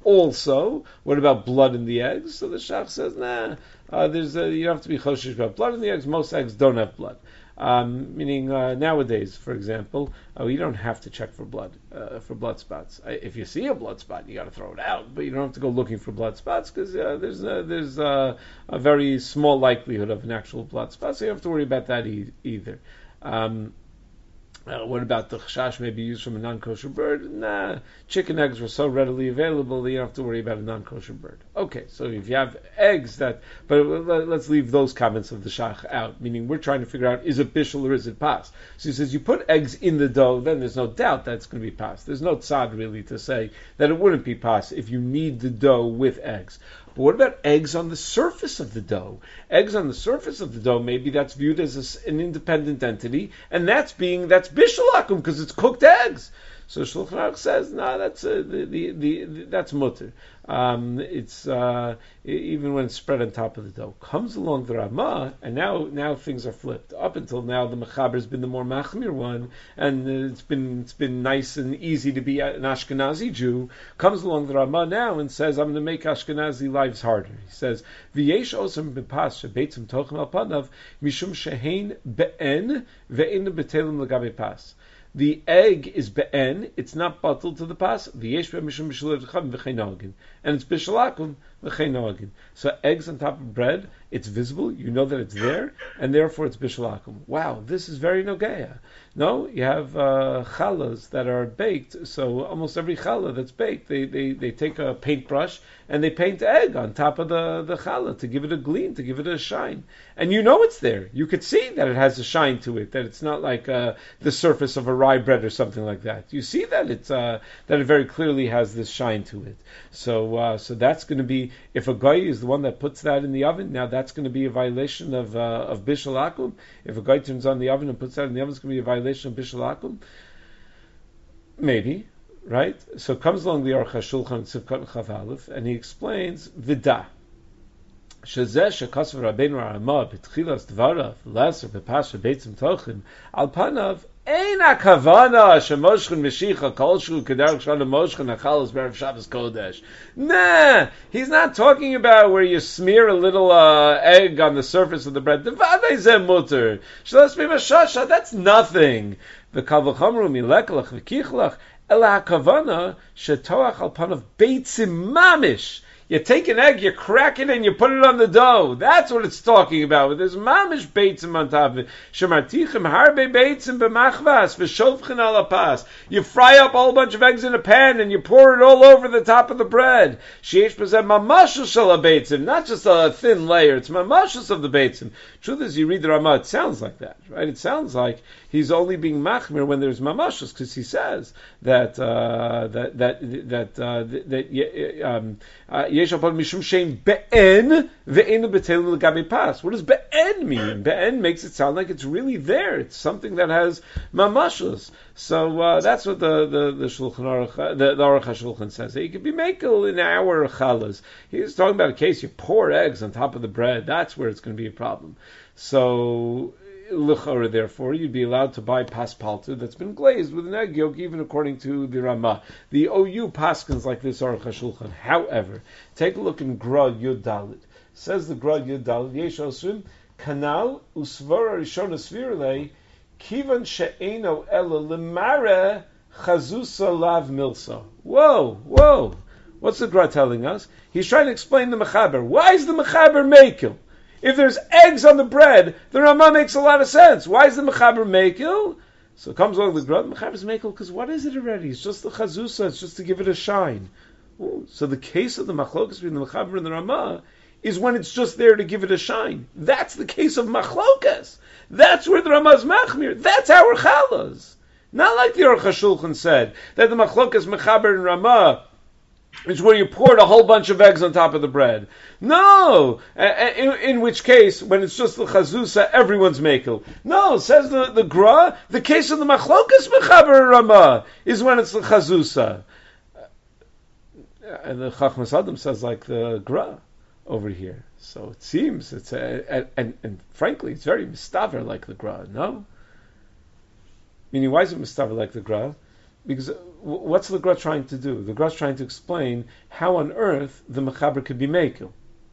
Also, what about blood in the eggs? So the Shach says, nah, uh, there's a, you don't have to be choshesh about blood in the eggs. Most eggs don't have blood. Um, meaning uh, nowadays, for example, uh, you don't have to check for blood, uh, for blood spots. Uh, if you see a blood spot, you got to throw it out, but you don't have to go looking for blood spots because uh, there's uh, there's uh, a very small likelihood of an actual blood spot, so you don't have to worry about that e- either. Um, Uh, what about the chashash may be used from a non-kosher bird? Nah, chicken eggs were so readily available that you don't have to worry about a non-kosher bird. Okay, so if you have eggs that, but let's leave those comments of the shach out, meaning we're trying to figure out, is it bishul or is it pas? So he says, you put eggs in the dough, then there's no doubt that it's going to be pas. There's no tzad really to say that it wouldn't be pas if you knead the dough with eggs. But what about eggs on the surface of the dough? Eggs on the surface of the dough, maybe that's viewed as a, an independent entity, and that's being that's bishul akum because it's cooked eggs. So Shulchan Aruch says, no, nah, that's uh, the, the, the, the that's mutter. Um, it's uh, even when it's spread on top of the dough. Comes along the Ramah, and now now things are flipped. Up until now, the Mechaber has been the more machmir one, and uh, it's been it's been nice and easy to be an Ashkenazi Jew. Comes along the Ramah now and says, I'm going to make Ashkenazi lives harder. He says, V'yesh osam b'pas shebeitzim tochem al panav mishum shehein be'en ve'en betelim l'gabe pas. The egg is be'en, it's not bottled to the pas, v'yesh be'mishum b'shul v'chav v'chein nogin, and it's b'shul akum v'chein nogin. So eggs on top of bread, it's visible, you know that it's there, and therefore it's b'shul akum. Wow, this is very nogeya. No, you have uh, challahs that are baked, so almost every challah that's baked, they, they, they take a paintbrush and they paint egg on top of the, the challah to give it a gleam, to give it a shine. And you know it's there. You could see that it has a shine to it, that it's not like uh, the surface of a rye bread or something like that. You see that it's uh, that it very clearly has this shine to it. So uh, so that's going to be, if a guy is the one that puts that in the oven, now that's going to be a violation of uh, of bishul akum. If a guy turns on the oven and puts that in the oven, it's going to be a violation of bishul akum. Maybe, right? So comes along the Aruch HaShulchan Tzivkot Chav Aleph, and he explains Vidah. Shezeh shekasav Rabbeinu Ramah b'tchilas dvarav leser b'pasha beitzim tochim al panav ein hakavana shemoshchen meshicha kolshu kederach shana moshchen achalos berev Shabbos Kodesh. Nah, he's not talking about where you smear a little uh, egg on the surface of the bread. Devadei zeh muter shlos b'mashasha. That's nothing. V'kal v'chamru mileklach v'kichlach ela hakavana shetoach al panav beitzim mamish. You take an egg, you crack it, and you put it on the dough. That's what it's talking about. There's mamish beitzim on top of it. Shemartichim harbe beitzim b'machvas v'shovchen ala pas. You fry up a whole bunch of eggs in a pan, and you pour it all over the top of the bread. Sheish b'zeh mamashus shel beitzim, not just a thin layer. It's mamashus of the beitzim. Truth is, you read the Ramah, it sounds like that, right? It sounds like he's only being machmir when there's mamashus, because he says that uh, that that that uh, that um, uh, mishum shein be'en ve'enu betelim l'gabe pas. What does be'en mean? Be'en makes it sound like it's really there. It's something that has mamashus. So uh, that's what the the the Shulchan Aruch, the, the Aruch HaShulchan says. It could be makel in our challahs. He's talking about a case you pour eggs on top of the bread. That's where it's going to be a problem. So l'chora, therefore, you'd be allowed to buy pas palter that's been glazed with an egg yolk, even according to the Ramah. The O U paskins like this Aruch HaShulchan. However, take a look in Gra Yud Dalit. Says the Gra Yud Dalit, Yesh Osrim Kanal Usvara Rishona Svirle Kivan She'eno Ela Lemare Chazusa Lav Milsa. Whoa, whoa! What's the Gra telling us? He's trying to explain the Mechaber. Why is the Mechaber Mekel? If there's eggs on the bread, the Ramah makes a lot of sense. Why is the Mechaber Mekel? So it comes along the Gra, the Mechaber's Mekel, because what is it already? It's just the Chazusa, it's just to give it a shine. Ooh, so the case of the machlokas between the Mechaber and the Ramah is when it's just there to give it a shine. That's the case of machlokas. That's where the Ramah's machmir. That's our chalas. Not like the Aruch HaShulchan said, that the machlokas Mechaber and Ramah is where you poured a whole bunch of eggs on top of the bread. No! In, in which case, when it's just the chazusa, everyone's makel. No, says the, the Gra, the case of the machlokas Mechaber and Ramah is when it's the chazusa. And the Chachmas Adam says like the Gra over here. So it seems, it's a, and, and frankly, it's very mistaver like the Gra, no? Meaning, why is it mistaver like the Gra? Because what's the Gra trying to do? The Gra is trying to explain how on earth the Mechaber could be Mekel.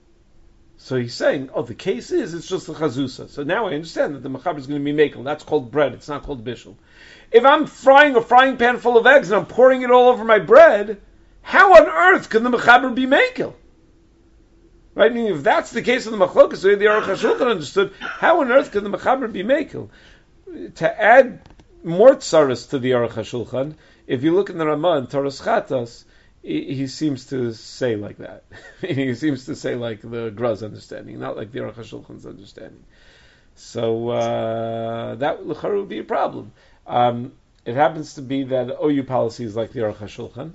So he's saying, oh, the case is, it's just the Chazusa. So now I understand that the Mechaber is going to be Mekel. That's called bread. It's not called Bishul. If I'm frying a frying pan full of eggs and I'm pouring it all over my bread, how on earth can the Mechaber be Mekel? Right? I mean, if that's the case of the Machlokas, the way the Aruch HaShulchan understood, how on earth can the Mechaber be Mekel? To add more tsaras to the Aruch HaShulchan, if you look in the Ramah and Toras Chatas, he, he seems to say like that. He seems to say like the Gra's understanding, not like the Aruch HaShulchan's understanding. So uh, that l'chara would be a problem. Um, it happens to be that O U policy is like the Aruch HaShulchan,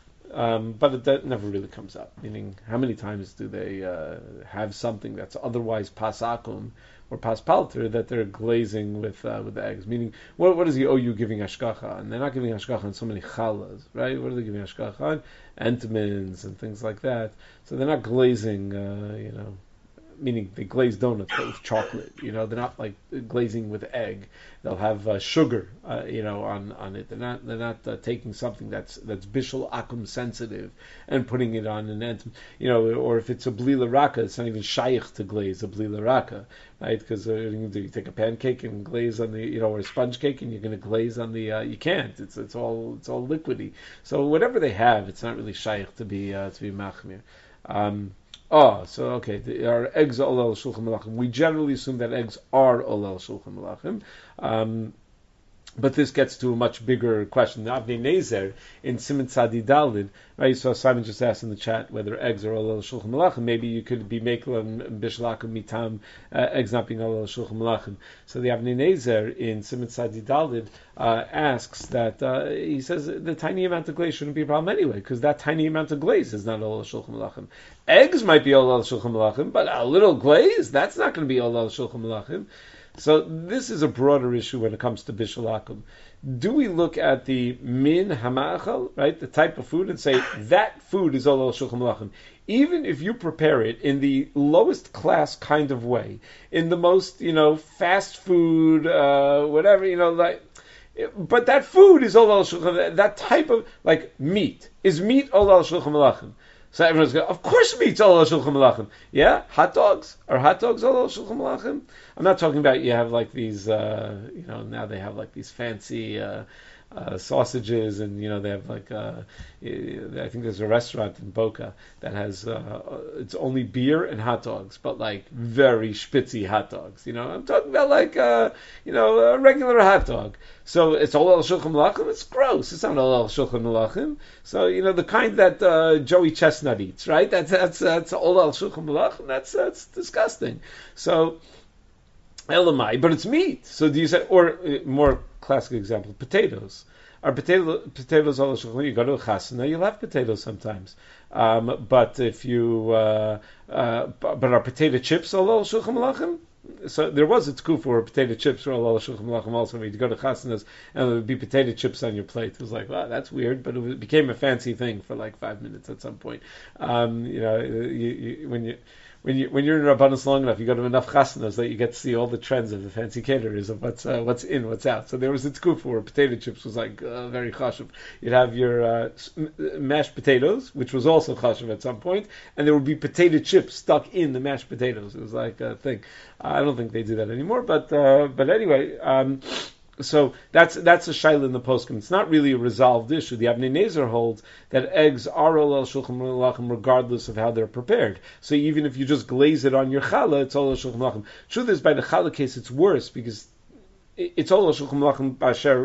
um, but it that never really comes up. Meaning, how many times do they uh, have something that's otherwise pasakum or paspalter that they're glazing with uh, with the eggs? Meaning, what what is the O U giving hashgacha? And they're not giving hashgacha on so many chalas, right? What are they giving hashgacha on? Entomins and things like that. So they're not glazing, uh, you know, meaning they glaze donuts but with chocolate. You know, they're not like glazing with egg. They'll have uh, sugar, uh, you know, on, on it. They're not they're not uh, taking something that's that's bishul akum sensitive and putting it on an entom. You know, or if it's a blila raka, it's not even shaykh to glaze a blila raka, right? Because uh, you take a pancake and glaze on the, you know, or a sponge cake and you're going to glaze on the. Uh, you can't. It's it's all it's all liquidy. So whatever they have, it's not really shaykh to be uh, to be machmir. Um, Oh, so okay, the, our eggs are olel shulchan malachim. We generally assume that eggs are olel shulchan malachim, um, but this gets to a much bigger question. The Avnei Nezer in Siman Tzadi Dalid, right? You saw Simon just asked in the chat whether eggs are olel shulchan malachim. Maybe you could be makel and bishlakim mitam, uh, eggs not being olel shulchan malachim. So the Avnei Nezer in Siman Tzadi Dalid uh, asks that uh, he says the tiny amount of glaze shouldn't be a problem anyway, because that tiny amount of glaze is not olel shulchan malachim. Eggs might be olel shulchan malachim, but a little glaze, that's not going to be olel shulchan malachim. So this is a broader issue when it comes to bishul akum. Do we look at the min hamachal, right, the type of food, and say that food is olel shulchan malachim, even if you prepare it in the lowest class kind of way, in the most, you know, fast food, uh, whatever, you know, like, but that food is olel shulchan, that type of, like meat, is meat olel shulchan malachim? So everyone's going, of course meat's olel shulchan malachim. Yeah? Hot dogs? Are hot dogs olel shulchan malachim? I'm not talking about you have like these, uh, you know, now they have like these fancy uh, uh, sausages and, you know, they have like, uh, I think there's a restaurant in Boca that has, uh, it's only beer and hot dogs, but like very spitzy hot dogs. You know, I'm talking about like, uh, you know, a regular hot dog. So it's olel shulchan malachim. It's gross. It's not olel shulchan malachim. So you know the kind that uh, Joey Chestnut eats, right? That's that's that's olel shulchan malachim. That's that's disgusting. So elamai, but it's meat. So do you say, or uh, more classic example, potatoes. Are potato, potatoes olel shulchan malachim? You go to a chasana, you'll have potatoes sometimes. Um, but if you, uh, uh, but are potato chips olel shulchan malachim? So there was a tkufa where potato chips were olel shulchan malachim also. When you go to chasanas and there would be potato chips on your plate. It was like, wow, that's weird, but it, was, it became a fancy thing for like five minutes at some point. Um, you know, you, you, when you when you when you're in Rabbanus long enough, you go to enough chasanas that you get to see all the trends of the fancy caterers of what's uh, what's in, what's out. So there was a tkufa where potato chips was like uh, very chashuv. You'd have your uh, mashed potatoes, which was also chashuv at some point, and there would be potato chips stuck in the mashed potatoes. It was like a thing. I don't think they do that anymore, but uh, but anyway, um, so that's that's a shaila in the poskim. It's not really a resolved issue. The Avnei Nezer holds that eggs are olel shulchan malachim regardless of how they're prepared. So even if you just glaze it on your challah, it's olel shulchan malachim. Truth is, by the challah case, it's worse because it's olel shulchan malachim b'asher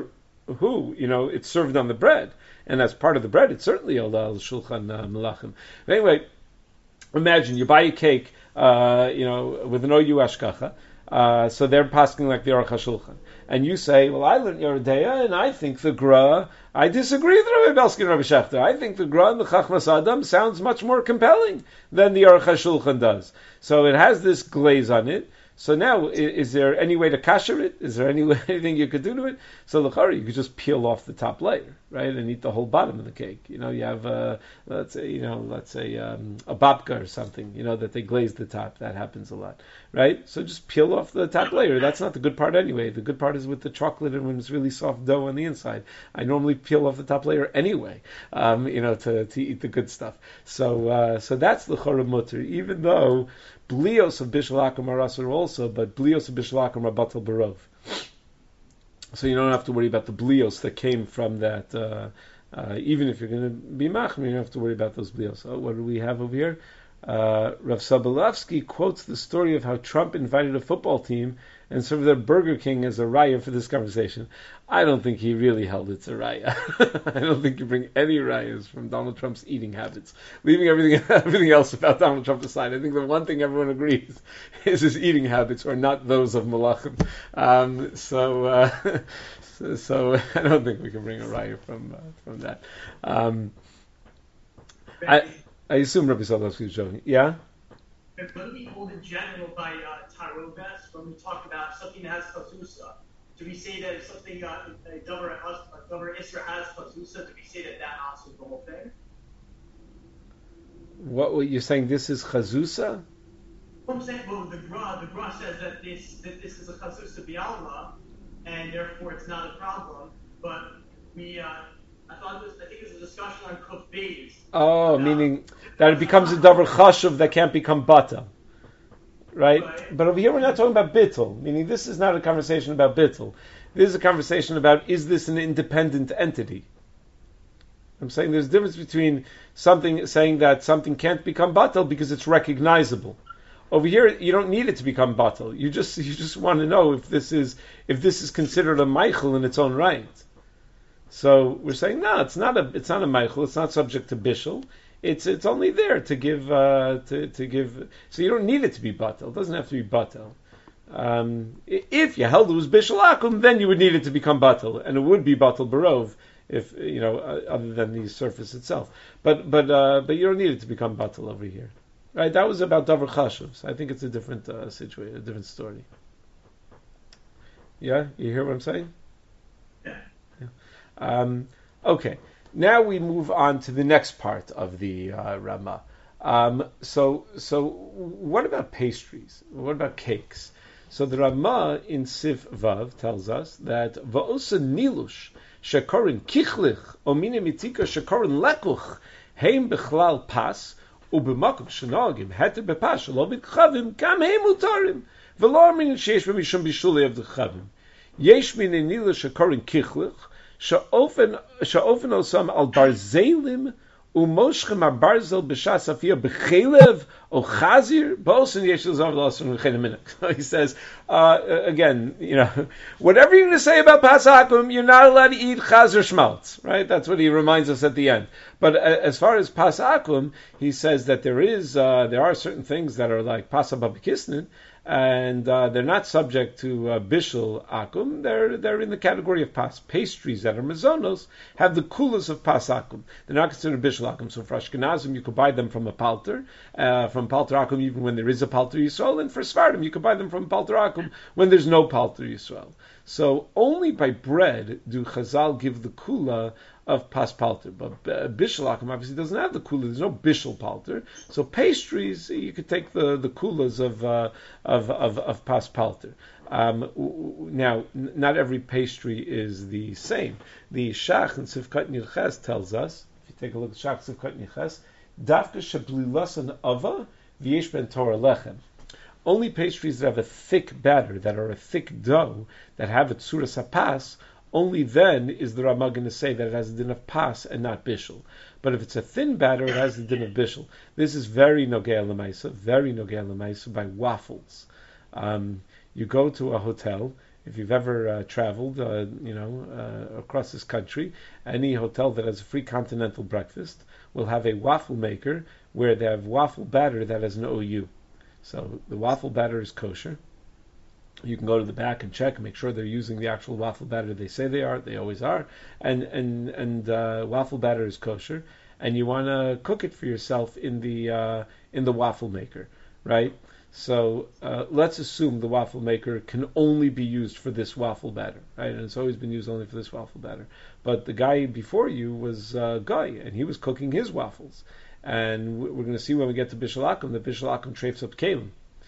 who, you know, it's served on the bread, and as part of the bread, it's certainly ola al shulchan uh, melachim. But anyway, imagine you buy a cake, uh, you know, with an O U Ashkacha, uh, so they're passing like the Aruch HaShulchan. And you say, well, I learned Yeridea, and I think the Gra, I disagree with Rabbi Belsky and Rabbi Shechter. I think the Gra and the Chachmas Adam sounds much more compelling than the Aruch HaShulchan does. So it has this glaze on it. So now, is, is there any way to kasher it? Is there any way, anything you could do to it? So l'chari, you could just peel off the top layer, right, and eat the whole bottom of the cake. You know, you have, uh, let's say, you know, let's say um, a babka or something, you know, that they glaze the top. That happens a lot, right? So just peel off the top layer. That's not the good part anyway. The good part is with the chocolate and when it's really soft dough on the inside. I normally peel off the top layer anyway, um, you know, to, to eat the good stuff. So, uh, so that's l'chara mutter, even though blios of bishul akum are asur also, but blios of bishul akum are batal barov. So you don't have to worry about the blios that came from that. Uh, uh, even if you're going to be machmir, you don't have to worry about those blios. Oh, what do we have over here? Uh, Rav Sobolovsky quotes the story of how Trump invited a football team and served their Burger King as a raya for this conversation. I don't think he really held it's a raya. I don't think you bring any rayas from Donald Trump's eating habits. Leaving everything everything else about Donald Trump aside, I think the one thing everyone agrees is his eating habits are not those of Malachim. Um, so, uh, so, so I don't think we can bring a raya from uh, from that. Um, I, I assume Rabbi Sobolovsky is joking. Yeah? What do we hold in general by uh, Tarobas when we talk about something that has chazusa? Do we say that if something uh, a Dover Isra has chazusa, do we say that that also the whole thing? What were you saying? This is chazusa? Well, I'm saying, well, the Gra, the Gra says that this that this is a chazusa bialma, and therefore it's not a problem. But we, uh, I thought it was, I think it was a discussion on Kuf Beis. Oh, and, uh, meaning that it becomes a davar chashuv that can't become bata. Right? right? But over here we're not talking about bittul, meaning this is not a conversation about bittul. This is a conversation about, is this an independent entity? I'm saying there's a difference between something saying that something can't become batal because it's recognizable. Over here, you don't need it to become batal. You just you just want to know if this is if this is considered a meichel in its own right. So we're saying no, it's not a it's not a meichel. It's not subject to bishul. It's it's only there to give uh, to to give. So you don't need it to be batel. It doesn't have to be batel. Um, if you held it was bishul akum, then you would need it to become batel, and it would be batel barov if you know uh, other than the surface itself. But but uh, but you don't need it to become batel over here, right? That was about davar chashuv. So I think it's a different uh, situation, a different story. Yeah, you hear what I'm saying? Yeah. Yeah. Um, okay. Now we move on to the next part of the uh, Ramah. Um, so, so what about pastries? What about cakes? So the Ramah in Sif Vav tells us that va'osa nilush shekorin kichlich omine mitika shekorin lekuch heim bechlal pas ubemakom shenogim heter bepas shelo mitchavim kam heim utarim v'lo armin sheish b'mishum bishuli of the chavim yesh min nilush shekorin kichlich Sha'ofen sha'ofen osam al barzelim umoshchem al barzel b'shas afiyah b'chelev o chazir b'osin yeshel zav l'osin l'chen minute. He says uh, again, you know, whatever you're going to say about pasakum, you're not allowed to eat chazir shmaltz, right? That's what he reminds us at the end. But uh, as far as pasakum, he says that there is uh, there are certain things that are like pasa babikisnin. And uh, they're not subject to uh, bishul akum. They're they're in the category of pas. Pastries that are mazonos have the kulas of pas akum. They're not considered bishul akum. So for Ashkenazim, you could buy them from a palter, uh, from palter akum, even when there is a palter Yisrael. And for Sfardim, you could buy them from palter akum when there's no palter Yisrael. So only by bread do Chazal give the kula of pas palter, but uh, bishul akum obviously doesn't have the kula. There's no bishul palter. So pastries, you could take the the kulas of uh, of of of pas palter. Um, now, n- not every pastry is the same. The Shach in Sivkat Nilches tells us, if you take a look at Shach Sivkat Nilches, dafka sheblilasan ava v'yesh ben Torah lechem. Only pastries that have a thick batter, that are a thick dough, that have a tzuras hapas, only then is the Ramah going to say that it has a din of pas and not bishul. But if it's a thin batter, it has a din of bishul. This is very nogea l'maisa, very nogea l'maisa by waffles. Um, you go to a hotel If you've ever uh, traveled, uh, you know, uh, across this country, any hotel that has a free continental breakfast will have a waffle maker where they have waffle batter that has an O U. So the waffle batter is kosher. You can go to the back and check and make sure they're using the actual waffle batter they say they are. They always are. And and and uh, waffle batter is kosher. And you want to cook it for yourself in the uh, in the waffle maker, right? So uh, let's assume the waffle maker can only be used for this waffle batter, right? And it's always been used only for this waffle batter. But the guy before you was uh, Guy, and he was cooking his waffles. And we're going to see when we get to Bishul Akum that Bishul Akum treifs up kalim.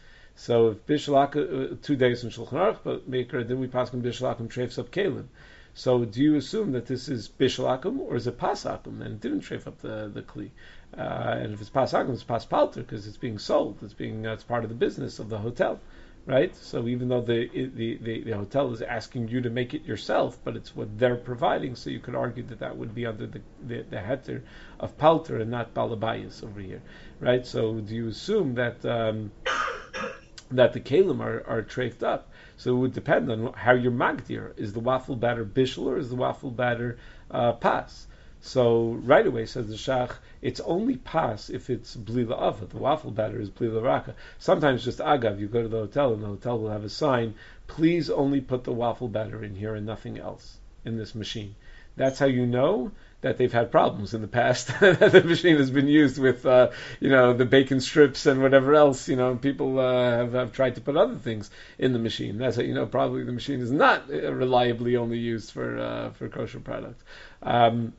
So if Bishul Akum, uh, two days in Shulchan Aruch, but maker, then we pass on Bishul Akum treifs up kalim. So do you assume that this is Bishul Akum or is it Pas Akum? And it didn't treif up the, the Kli. Uh, and if it's Pas Akum, it's Pas Palter because it's being sold. It's being uh, it's part of the business of the hotel, right? So even though the, the the the hotel is asking you to make it yourself, but it's what they're providing, so you could argue that that would be under the the, the heter of Palter and not Balabayas over here, right? So do you assume that um, that the kalim are, are treifed up? So it would depend on how you're magdir. Is the waffle batter bishul or is the waffle batter uh, pas? So right away, says the Shach, it's only pas if it's blila ava. The waffle batter is blila raka. Sometimes just agav, you go to the hotel and the hotel will have a sign, please only put the waffle batter in here and nothing else in this machine. That's how you know that they've had problems in the past. The machine has been used with, uh, you know, the bacon strips and whatever else, you know, and people uh, have, have tried to put other things in the machine. That's how you know probably the machine is not uh, reliably only used for uh, for kosher products. Um,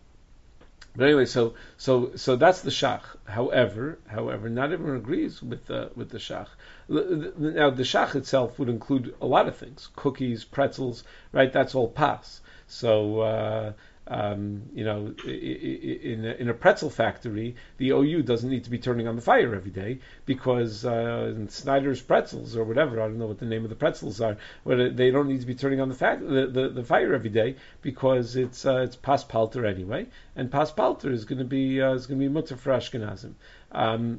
But anyway, so so so that's the shach. However, however, not everyone agrees with the with the shach. Now, the shach itself would include a lot of things: cookies, pretzels, right? That's all pas. So uh, um, you know, in a, in a pretzel factory, the O U doesn't need to be turning on the fire every day because uh, in Snyder's pretzels or whatever, I don't know what the name of the pretzels are, but they don't need to be turning on the, fact, the, the, the fire every day because it's uh, it's pas palter anyway, and pas palter is going to be uh, is going to be mutter for Ashkenazim. Um,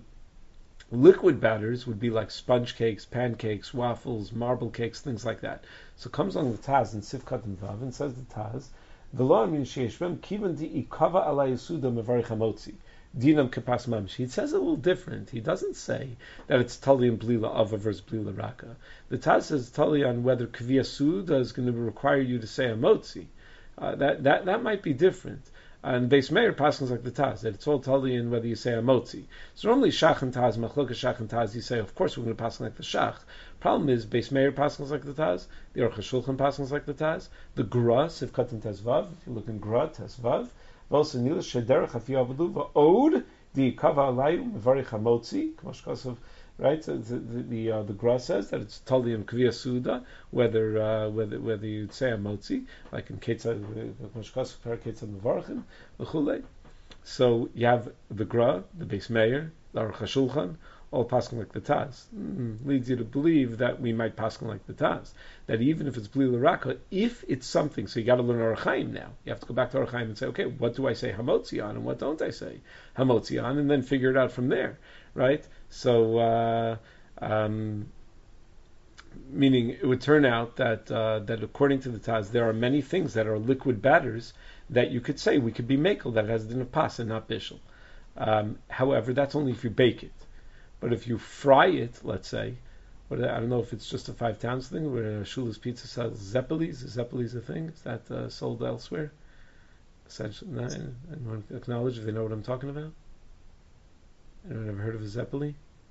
liquid batters would be like sponge cakes, pancakes, waffles, marble cakes, things like that. So comes along the Taz in Sifkat and Vav and says the Taz, it says a little different. He doesn't say that it's tali and blila ava versus blila raka. The Taz says tali on whether kviya suda is going to require you to say a motzi. Uh, that that that might be different. And Beis Meir passes like the Taz, that it's all tali in whether you say a motzi. So normally Shach and Taz, Machloka Shach and Taz, you say, of course we're going to pass like the Shach. Problem is, Beis Meir passes like the Taz, the Aruch HaShulchan passes like the Taz, the Gra, Sivkat and Tezvav, if you look in Gra, Tezvav, V'osa Nila Shederach Afi Avadu V'od Di Kava Alayu Mevarich HaMotzi, K'mosh Kosov, right? So the the, the, uh, the Gra says that it's tali and Kviya Suda, whether uh, whether whether you'd say a motzi, like in Ketzad, K'mosh Kosov, Per Ketzad Mevarchim, V'chulei. So you have the Gra, the Beis Meir, the Aruch HaShulchan, all passing like the Taz. Mm, leads you to believe that we might pass like the Taz. That even if it's Bli L'Raka, if it's something, so you got to learn Orach Chaim now. You have to go back to Orach Chaim and say, okay, what do I say Hamotzi on and what don't I say Hamotzi on, and then figure it out from there, right? So, uh, um, meaning it would turn out that uh, that according to the Taz, there are many things that are liquid batters that you could say we could be makel that has din of pas and not bishul. Um, however, that's only if you bake it. But if you fry it, let's say, but I don't know if it's just a five towns thing where Shula's Pizza sells Zeppelis. Is Zeppelis a thing? Is that uh, sold elsewhere? Essentially, no, anyone acknowledge if they know what I'm talking about? Anyone ever heard of a Zeppeli?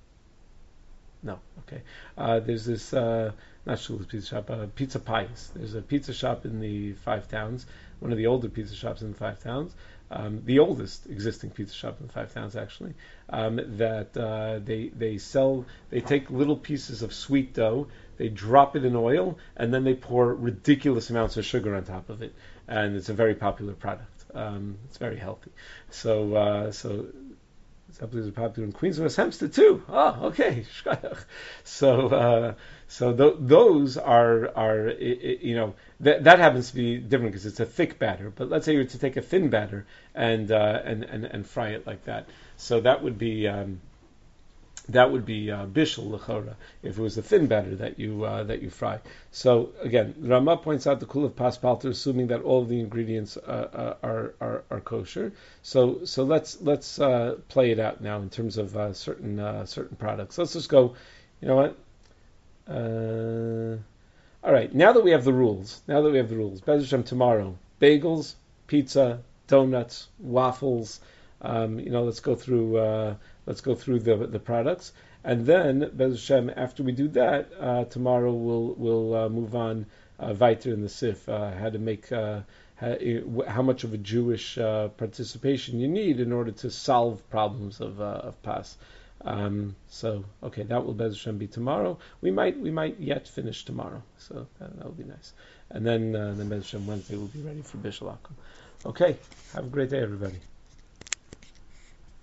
No. Okay. Uh, there's this uh, not Shula's Pizza Shop, uh, Pizza Pies. There's a pizza shop in the Five Towns, one of the older pizza shops in the Five Towns. Um, the oldest existing pizza shop in the Five Towns, actually, um, that uh, they they sell, they take little pieces of sweet dough, they drop it in oil, and then they pour ridiculous amounts of sugar on top of it, and it's a very popular product. Um, it's very healthy. So, uh, so Zeppelis are popular in Queens and West Hempstead too. Oh, okay. So, uh, so th- those are are you know that that happens to be different because it's a thick batter. But let's say you were to take a thin batter and uh, and, and and fry it like that. So that would be um, that would be uh, bishul lechora if it was the thin batter that you uh, that you fry. So again, Rama points out the kul of pas palter, assuming that all of the ingredients uh, uh, are, are are kosher. So so let's let's uh, play it out now in terms of uh, certain uh, certain products. Let's just go. You know what? Uh, all right. Now that we have the rules, now that we have the rules, Be'ez Hashem tomorrow, bagels, pizza, donuts, waffles. Um, you know, let's go through. Uh, Let's go through the the products, and then Be'ez Hashem, after we do that, uh, tomorrow we'll we'll uh, move on uh, weiter in the sif, uh, how to make uh, how, how much of a Jewish uh, participation you need in order to solve problems of uh, of pas. Um, so okay, that will Be'ez Hashem be tomorrow. We might we might yet finish tomorrow, so that, that will be nice. And then uh, then Be'ez Hashem Wednesday will be ready for Bishul Akum. Okay, have a great day, everybody.